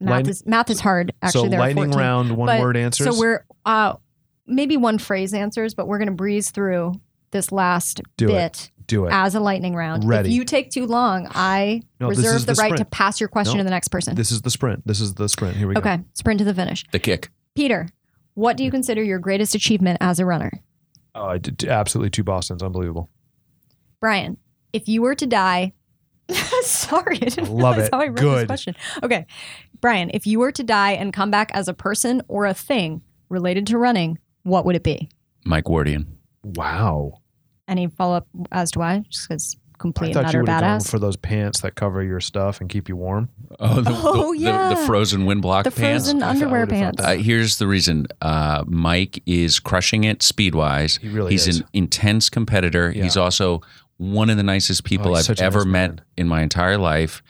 math Light- is math is hard. Actually, so there are lightning fourteen. round, one But- word answers. So we're uh, maybe one phrase answers, but we're going to breeze through this last Do it. bit Do it. as a lightning round. Ready. If you take too long, I No, this reserve is the, the right to sprint. pass your question No, to the next person. This is the sprint. This is the sprint. Here we go. Okay, sprint to the finish. The kick. Peter, what do you consider your greatest achievement as a runner? Oh, I did, absolutely two Bostons. Unbelievable. Brian, if you were to die, sorry, I didn't Love realize it. how I wrote this Good. question. Okay, Brian, if you were to die and come back as a person or a thing related to running, what would it be? Mike Wardian. Wow. Any follow up as to why? Just because I complete and thought you utter would have gone badass. for those pants that cover your stuff and keep you warm. Oh, the, Oh, the, yeah. the, the frozen wind block The pants. frozen I thought- I underwear would've thought pants. that. Uh, here's the reason. Uh, Mike is crushing it speed wise. He really He's is. an intense competitor. Yeah. He's also one of the nicest people Oh, he's I've such a ever nice met man. in my entire life.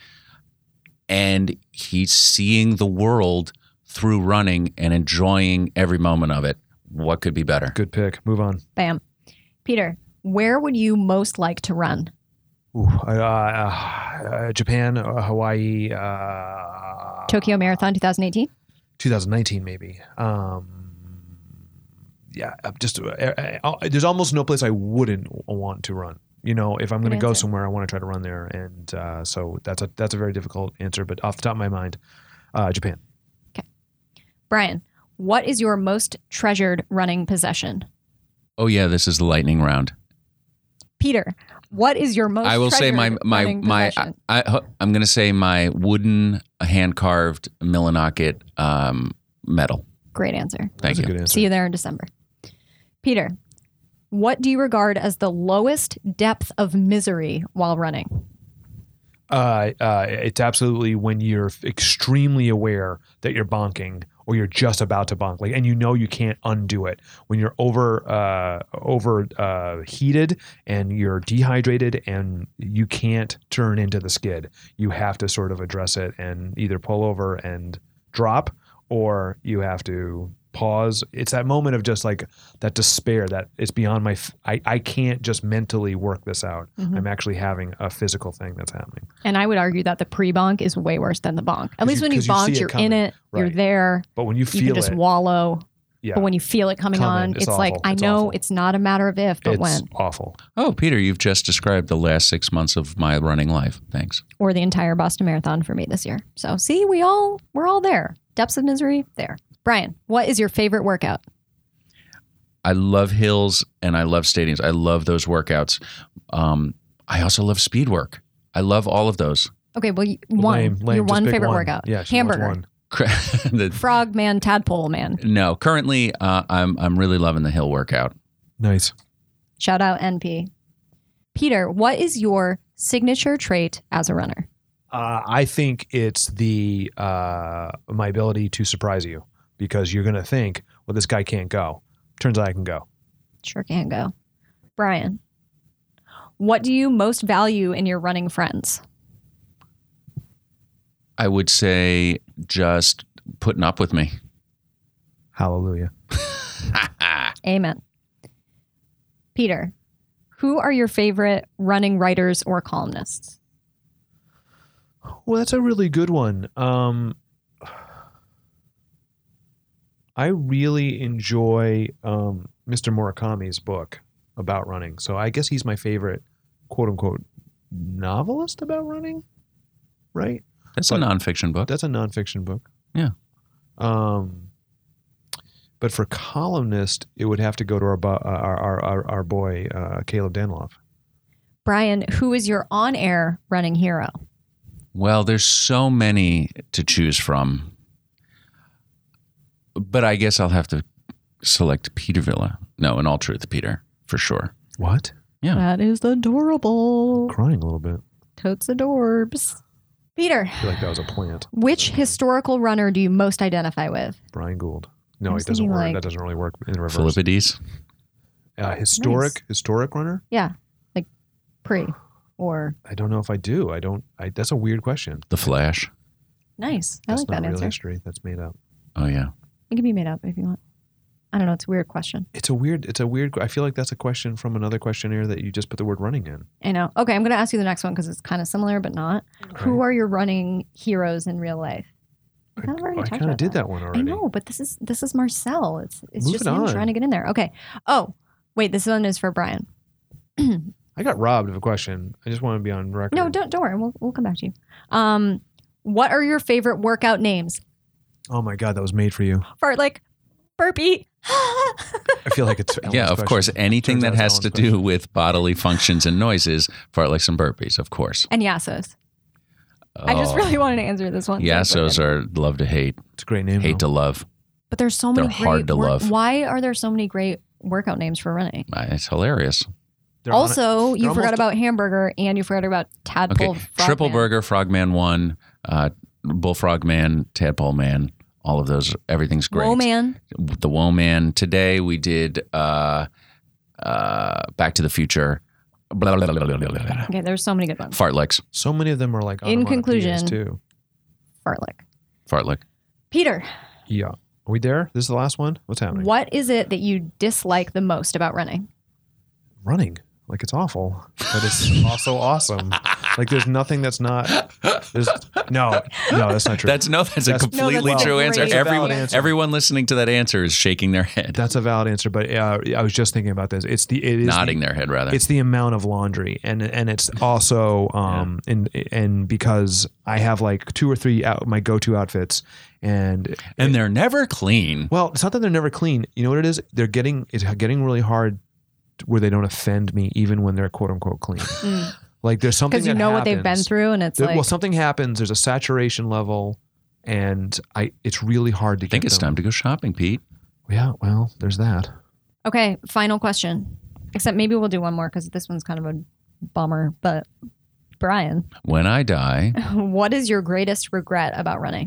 And he's seeing the world through running and enjoying every moment of it. What could be better? Good pick. Move on. Bam. Peter, where would you most like to run? Ooh, uh, uh, Japan, uh, Hawaii, uh, Tokyo Marathon twenty eighteen? twenty nineteen maybe. Um, yeah, uh, just uh, uh, uh, there's almost no place I wouldn't want to run. You know, if I'm going to Good go answer. somewhere, I want to try to run there, and uh, so that's a that's a very difficult answer. But off the top of my mind, uh, Japan. Brian, what is your most treasured running possession? Oh, yeah, this is the lightning round. Peter, what is your most I will say my treasured my running my possession? I, I I'm going to say my wooden hand carved Millinocket um, medal. Great answer. Thank That's you. a good answer. See you there in December. Peter, what do you regard as the lowest depth of misery while running? Uh, uh, it's absolutely when you're extremely aware that you're bonking or you're just about to bonk, like, and you know you can't undo it. When you're over, uh, over uh, heated and you're dehydrated and you can't turn into the skid, you have to sort of address it and either pull over and drop, or you have to pause. It's that moment of just like that despair that it's beyond my, f- I, I can't just mentally work this out. Mhm. I'm actually having a physical thing that's happening. And I would argue that the pre-bonk is way worse than the bonk. At 'Cause least you- when you 'cause you see bonk, it you're coming. in it, you're Right. there, But when you you feel can just it, wallow. yeah, But when you feel it coming Coming, on, it's it's, like, awful. I It's know awful. it's not a matter of if, but it's when. awful. Oh, Peter, you've just described the last six months of my running life. Thanks. Or the entire Boston Marathon for me this year. So see, we all, we're all there. Depths of misery, there. Brian, what is your favorite workout? I love hills and I love stadiums. I love those workouts. Um, I also love speed work. I love all of those. Okay, well, you- one. Lame, lame. Your Just one pick favorite one. workout. Yeah, she wants Hamburger. one. The- Frog man, tadpole man. no, currently uh, I'm I'm really loving the hill workout. Nice. Shout out N P. Peter, what is your signature trait as a runner? Uh, I think it's the uh, my ability to surprise you, because you're going to think, well, this guy can't go. Turns out I can go. Sure can go. Brian, what do you most value in your running friends? I would say just putting up with me. Hallelujah. Amen. Peter, who are your favorite running writers or columnists? Well, that's a really good one. Um, I really enjoy um, Mister Murakami's book about running. So I guess he's my favorite, quote unquote, novelist about running, right? That's a But- nonfiction book. That's a nonfiction book. Yeah. Um, but for columnist, it would have to go to our bu- our our our, our boy uh, Caleb Danloff. Brian, who is your on-air running hero? Well, there's so many to choose from. But I guess I'll have to select Peter Villa. No, in all truth, Peter, for sure. What? Yeah. That is adorable. Crying a little bit. Totes adorbs. Peter, I feel like that was a plant. which historical runner do you most identify with? Brian Gould. No, I was it doesn't thinking, work. like- that doesn't really work in reverse. Philippides. Uh, historic, Nice. historic runner. Yeah, like pre or I don't know if I do. I don't. I, that's a weird question. The Flash. nice. I That's like not that real answer. history. That's made up. Oh, yeah. It can be made up if you want. I don't know. It's a weird question. It's a weird. It's a weird. I feel like that's a question from another questionnaire that you just put the word running in. I know. Okay, I'm going to ask you the next one because it's kind of similar, but not. Who Right. are your running heroes in real life? We kind of already I talked kind of about did that. that one I already. know, but this is this is Marcel. It's it's Move just it him on. trying to get in there. Okay. Oh, wait. This one is for Brian. I got robbed of a question. I just want to be on record. No, don't don't worry. We'll we'll come back to you. Um, what are your favorite workout names? Oh my God, that was made for you. Fartlek, burpee. I feel like it's Ellen's Yeah, of question. course. Anything Turns out that it's has Ellen's to question. do with bodily functions and noises, fartleks and burpees, of course. And Yassos. I just Oh, really wanted to answer this one. Yassos are love to hate, It's a great name. hate though. to love. But there's so many They're great hard to work- love. Why are there so many great workout names for running? Uh, It's hilarious. They're on it. Also, you they're forgot almost- about hamburger and you forgot about tadpole. Okay, Frogman. Triple Burger, Frogman One, uh, Bullfrog Man, Tadpole Man, all of those. Everything's great. Whoa, man. The Woe Man. Today we did uh, uh, Back to the Future. Blah, blah, blah, blah, blah, blah. Okay, there's so many good ones. Fartleks. So many of them are like In onomatopoeias, conclusion- too. Fartlek. Fartlek. Peter, Yeah. Are we there? This is the last one? What's happening? what is it that you dislike the most about running? Running. Like it's awful, but it's also awesome. Like there's nothing that's not. There's no, no, that's not true. That's no, that's, That's- a completely No, that's a true great answer. answer. Everyone, Valid answer. everyone listening to that answer is shaking their head, That's a valid answer, but uh, I was just thinking about this. It's the it is nodding the, their head rather. It's the amount of laundry, and and it's also um and and because I have like two or three out my go to outfits, and and they're never clean. well, it's not that they're never clean. You know what it is? They're getting it's getting really hard where they don't offend me, even when they're quote unquote clean. Like there's something Because you that know what they've been happens. through, and it's There- like, well, something happens. There's a saturation level, and I it's really hard to I think get it's them. time to go shopping, Pete. Yeah, well, there's that. okay, final question. Except maybe we'll do one more because this one's kind of a bummer. But Brian, When I die, what is your greatest regret about running?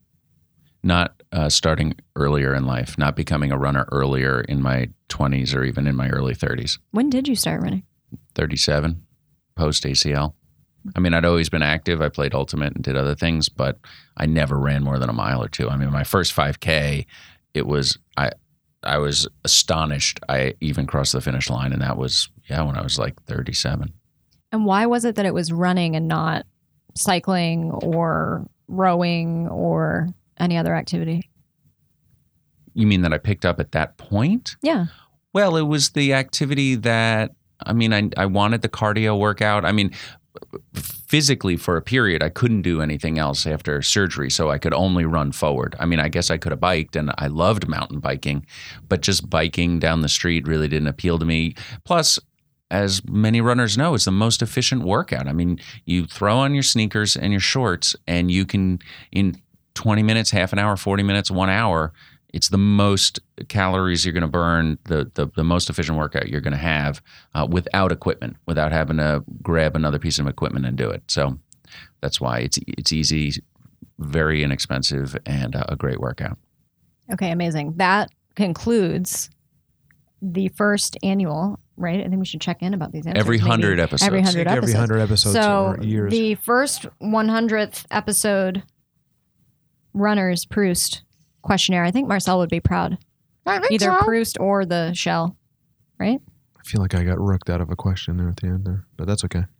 not uh, starting earlier in life, not becoming a runner earlier in my twenties or even in my early thirties. When did you start running? thirty-seven, post A C L. I mean, I'd always been active. I played Ultimate and did other things, but I never ran more than a mile or two. I mean, my first five K, it was, I I was astonished I even crossed the finish line, and that was, yeah, when I was like thirty-seven. And why was it that it was running and not cycling or rowing or any other activity? You mean that I picked up at that point? Yeah. Well, it was the activity that, I mean, I, I wanted the cardio workout. I mean, physically for a period, I couldn't do anything else after surgery, so I could only run forward. I mean, I guess I could have biked, and I loved mountain biking, but just biking down the street really didn't appeal to me. Plus, as many runners know, it's the most efficient workout. I mean, you throw on your sneakers and your shorts, and you can, in twenty minutes, half an hour, forty minutes, one hour, it's the most calories you're going to burn, the, the the most efficient workout you're going to have uh, without equipment, without having to grab another piece of equipment and do it. So that's why it's it's easy, very inexpensive, and uh, a great workout. Okay, amazing. That concludes the first annual, right? I think we should check in about these answers. Every maybe. hundred episodes. Every hundred Every episodes. hundred episodes So or years. the first one hundredth episode runners Proust questionnaire, I think Marcel would be proud. Either Proust or the shell, right? I feel like I got rooked out of a question there at the end there, but that's okay.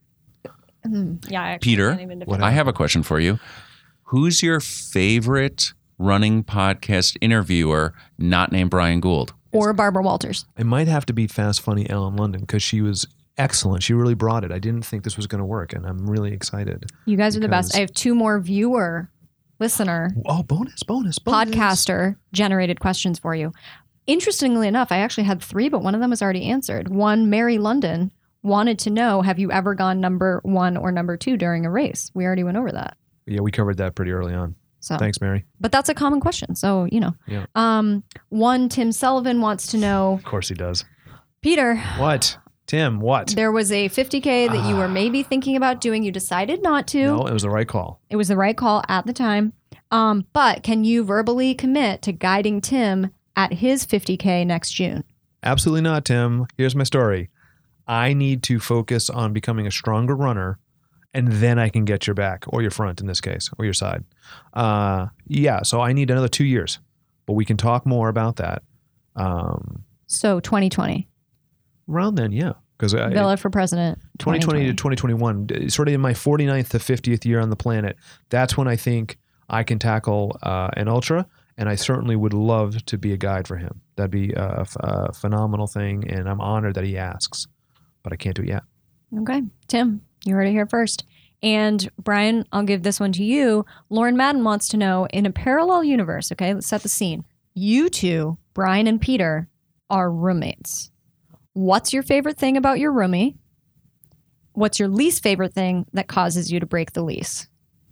Yeah, I actually Peter, can't even defend What I have a question for you. Who's your favorite running podcast interviewer not named Brian Gould? or Barbara Walters. It might have to be Fast Funny Ellen London because she was excellent. She really brought it. I didn't think this was going to work, and I'm really excited. You guys are the best. Because- I have two more viewer, listener, Oh, bonus, bonus, bonus. podcaster generated questions for you. Interestingly enough, I actually had three, but one of them was already answered. One, Mary London wanted to know, have you ever gone number one or number two during a race? We already went over that. Yeah, we covered that pretty early on. So Thanks, Mary. But that's a common question. So, you know. Yeah. Um, one, Tim Sullivan wants to know, Of course he does. Peter, What? Tim, what? there was a fifty K that you were maybe thinking about doing. You decided not to. No, it was the right call. It was the right call at the time. Um, but can you verbally commit to guiding Tim at his fifty K next June? Absolutely not, Tim. Here's my story. I need to focus on becoming a stronger runner, and then I can get your back, or your front in this case, or your side. Uh, yeah, so I need another two years, but we can talk more about that. Um, So twenty twenty, around then, yeah. Because Villa for president. twenty twenty to twenty twenty-one, sort of in my forty-ninth to fiftieth year on the planet, that's when I think I can tackle uh, an ultra, and I certainly would love to be a guide for him. That'd be a, a phenomenal thing, and I'm honored that he asks, but I can't do it yet. Okay. Tim, you heard it here first. And Brian, I'll give this one to you. Lauren Madden wants to know, in a parallel universe, okay, let's set the scene. You two, Brian and Peter, are roommates. What's your favorite thing about your roomie? What's your least favorite thing that causes you to break the lease?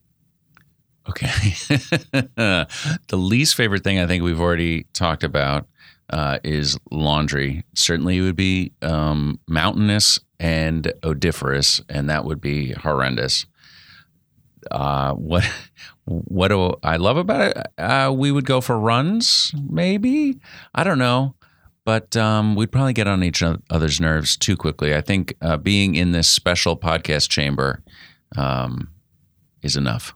Okay. The least favorite thing I think we've already talked about uh, is laundry. Certainly it would be um, mountainous and odoriferous, and that would be horrendous. Uh, what what do I love about it? Uh, we would go for runs, maybe. I don't know. But um, we'd probably get on each other's nerves too quickly. I think uh, being in this special podcast chamber um, is enough.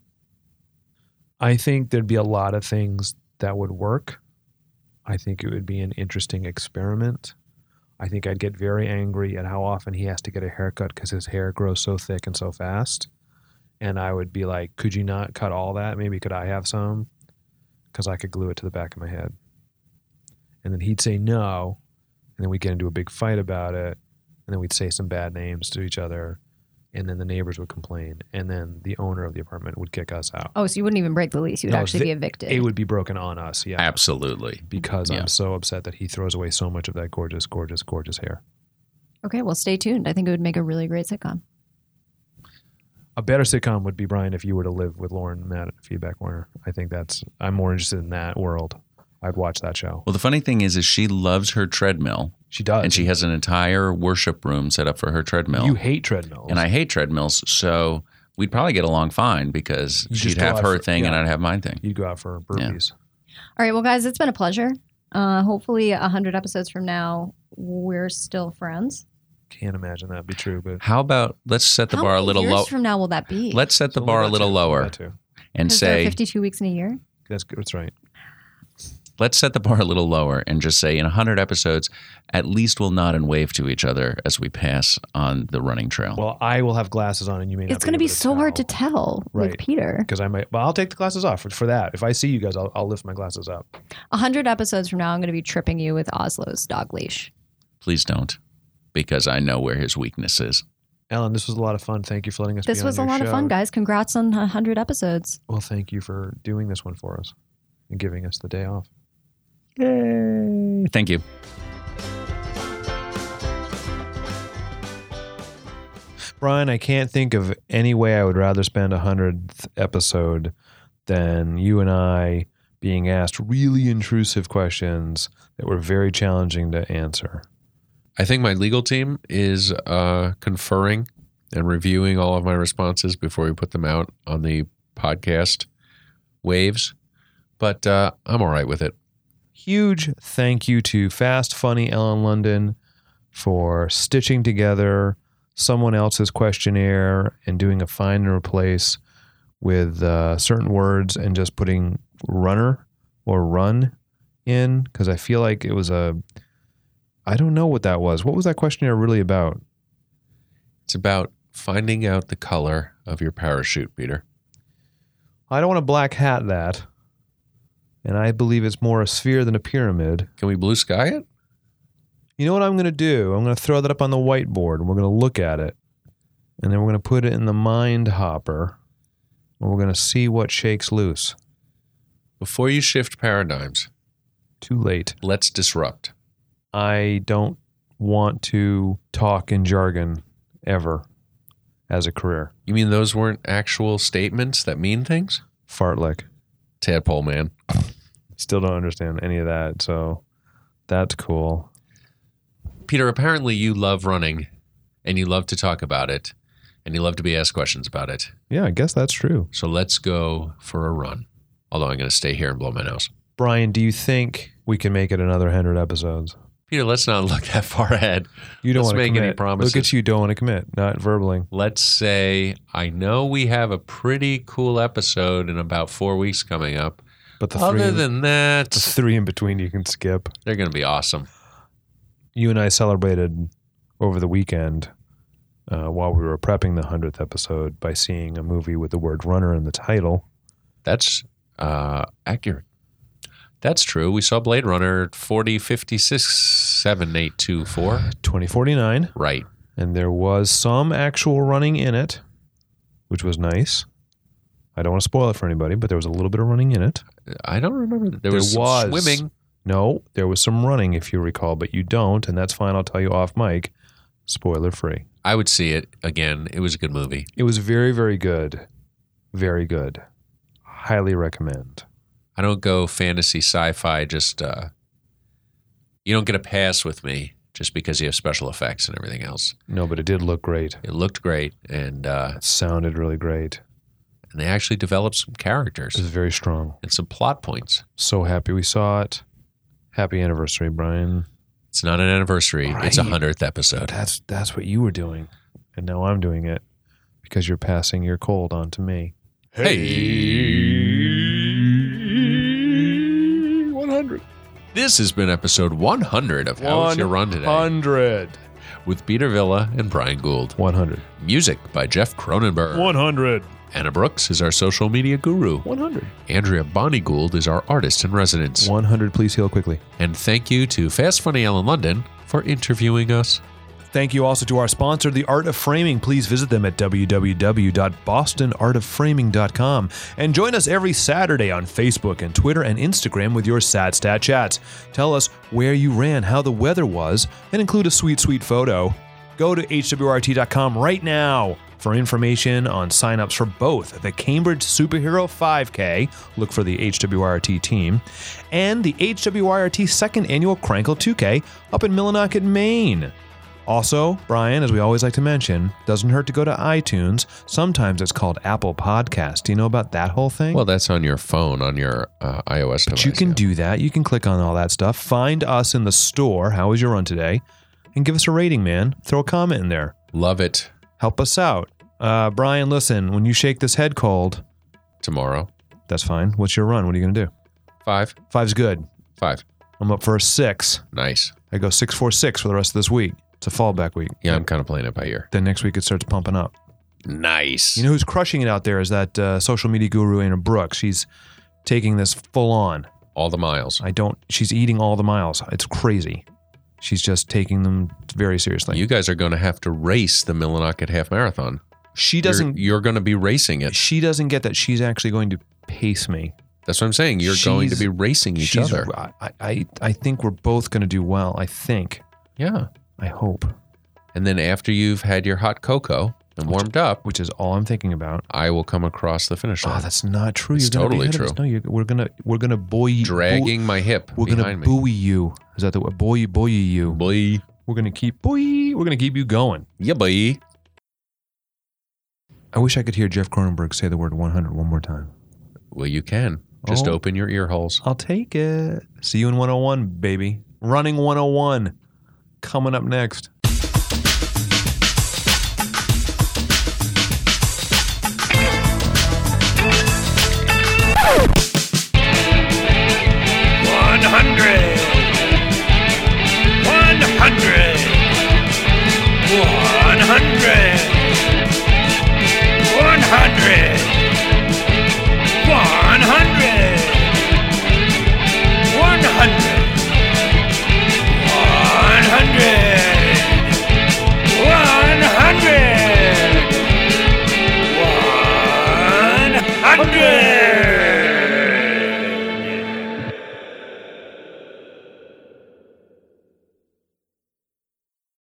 I think there'd be a lot of things that would work. I think it would be an interesting experiment. I think I'd get very angry at how often he has to get a haircut because his hair grows so thick and so fast. And I would be like, could you not cut all that? Maybe could I have some? Because I could glue it to the back of my head. And then he'd say no. And then we'd get into a big fight about it. And then we'd say some bad names to each other. And then the neighbors would complain. And then the owner of the apartment would kick us out. Oh, so you wouldn't even break the lease. You would No, actually vi- be evicted. It would be broken on us, yeah. Absolutely. Because Yeah. I'm so upset that he throws away so much of that gorgeous, gorgeous, gorgeous hair. Okay, well, stay tuned. I think it would make a really great sitcom. A better sitcom would be, Brian, if you were to live with Lauren Matt at Feedback Corner. I think that's, I'm more interested in that world. I'd watch that show. Well, the funny thing is, is she loves her treadmill. She does. And she has an entire worship room set up for her treadmill. You hate treadmills. And I hate treadmills, so we'd probably get along fine because You just she'd go have out her for- thing and yeah. I'd have my thing. You'd go out for burpees. All right, well, guys, it's been a pleasure. Uh, hopefully, one hundred episodes from now, we're still friends. Can't imagine that'd be true, but How about let's set the How bar a many little years low. from now will that be? Let's set the So bar a that little too, lower that too. and Because there are say, fifty-two weeks in a year. That's good. That's right. let's set the bar a little lower and just say in one hundred episodes, at least we'll nod and wave to each other as we pass on the running trail. Well, I will have glasses on, and you may not. It's going to be so hard to tell with Right. Peter. Because I might. Well, I'll take the glasses off for, for that. If I see you guys, I'll, I'll lift my glasses up. one hundred episodes from now, I'm going to be tripping you with Oslo's dog leash. Please don't, because I know where his weakness is. Ellen, this was a lot of fun. Thank you for letting us. This be was a on your lot of show. fun, guys. Congrats on one hundred episodes. Well, thank you for doing this one for us and giving us the day off. Yay. Thank you. Brian, I can't think of any way I would rather spend a hundredth episode than you and I being asked really intrusive questions that were very challenging to answer. I think my legal team is uh, conferring and reviewing all of my responses before we put them out on the podcast waves, but uh, I'm all right with it. Huge thank you to Fast Funny Ellen London for stitching together someone else's questionnaire and doing a find and replace with uh, certain words and just putting runner or run in, because I feel like it was a, I don't know what that was. What was that questionnaire really about? It's about finding out the color of your parachute, Peter. I don't want to black hat that. And I believe it's more a sphere than a pyramid. Can we blue sky it? You know what I'm going to do? I'm going to throw that up on the whiteboard and we're going to look at it. And then we're going to put it in the mind hopper. And we're going to see what shakes loose. Before you shift paradigms, Too late. let's disrupt. I don't want to talk in jargon ever as a career. You mean those weren't actual statements that mean things? Fartlick. Tadpole man. Still don't understand any of that. So that's cool. Peter, apparently you love running and you love to talk about it and you love to be asked questions about it. Yeah, I guess that's true. So let's go for a run. Although I'm going to stay here and blow my nose. Brian, do you think we can make it another one hundred episodes? Peter, let's not look that far ahead. You don't Let's want to make commit. any promises. Look at you, don't want to commit. Not verbling. Let's say I know we have a pretty cool episode in about four weeks coming up. But the Other three, than that, the three in between you can skip. they're going to be awesome. You and I celebrated over the weekend uh, while we were prepping the hundredth episode by seeing a movie with the word runner in the title. That's uh, accurate. That's true. We saw Blade Runner forty fifty-six seven eight two four. twenty forty-nine. Right. And there was some actual running in it, which was nice. I don't want to spoil it for anybody, but there was a little bit of running in it. I don't remember that. There, There was, some was. swimming. No, there was some running, if you recall, but you don't, and that's fine. I'll tell you off mic. Spoiler free. I would see it again. It was a good movie. It was very, very good. Very good. Highly recommend. I don't go fantasy sci-fi. Just uh, you don't get a pass with me just because you have special effects and everything else. No, but it did look great. It looked great, and uh, It sounded really great. and they actually developed some characters It was very strong. and some plot points. So happy we saw it. Happy anniversary, Brian. It's not an anniversary. It's a Right. hundredth episode. That's that's what you were doing, and now I'm doing it because you're passing your cold on to me. Hey, one hundred. This has been episode one hundred of How Was Your Run Today Hundred. with Peter Villa and Brian Gould. One hundred. Music by Jeff Cronenberg. One hundred. Anna Brooks is our social media guru. One hundred. Andrea Bonnie Gould is our artist in residence. One hundred. Please heal quickly. And thank you to Fast Funny Ellen London for interviewing us. Thank you also to our sponsor, The Art of Framing. Please visit them at w w w dot boston art of framing dot com and join us every Saturday on Facebook and Twitter and Instagram with your Sad Stat Chats. Tell us where you ran, how the weather was, and include a sweet, sweet photo. Go to h w r t dot com right now for information on signups for both the Cambridge Superhero five K, look for the H W R T team, and the H W R T second annual Crankle two K up in Millinocket, Maine. Also, Brian, as we always like to mention, doesn't hurt to go to iTunes. Sometimes it's called Apple Podcast. Do you know about that whole thing? Well, that's on your phone, on your uh, iOS but device. you can yeah. do that. You can click on all that stuff. Find us in the store, How Was Your Run Today, and give us a rating, man. Throw a comment in there. Love it. Help us out. Uh, Brian, listen, when you shake this head cold, Tomorrow. that's fine. What's your run? What are you going to do? Five. Five's good. Five. I'm up for a six. Nice. I go six, four, six for the rest of this week. It's a fallback week. Yeah, I'm kind of playing it by ear. Then next week it starts pumping up. Nice. You know who's crushing it out there is that uh, social media guru Anna Brooks. She's taking this full on. All the miles. I don't. She's eating all the miles. It's crazy. She's just taking them very seriously. You guys are going to have to race the Millinocket Half Marathon. she doesn't. You're, you're going to be racing it. She doesn't get that. She's actually going to pace me. That's what I'm saying. You're going to She's- be racing each She's, other. I, I I think we're both going to do well. I think. Yeah. I hope. And then after you've had your hot cocoa and warmed up, Which is all I'm thinking about. I will come across the finish line. Oh, that's not true. It's You're gonna totally be ahead of us. true. No, you're, we're gonna we're gonna buoy Dragging my hip We're gonna behind me. buoy you. Is that the word? Buoy buoy you. Boy. We're gonna keep buoy. We're gonna keep you going. Yeah, boy. I wish I could hear Jeff Cronenberg say the word one hundred one more time. Well, you can. Just Oh. open your ear holes. I'll take it. See you in one oh one, baby. Running one oh one. Coming up next.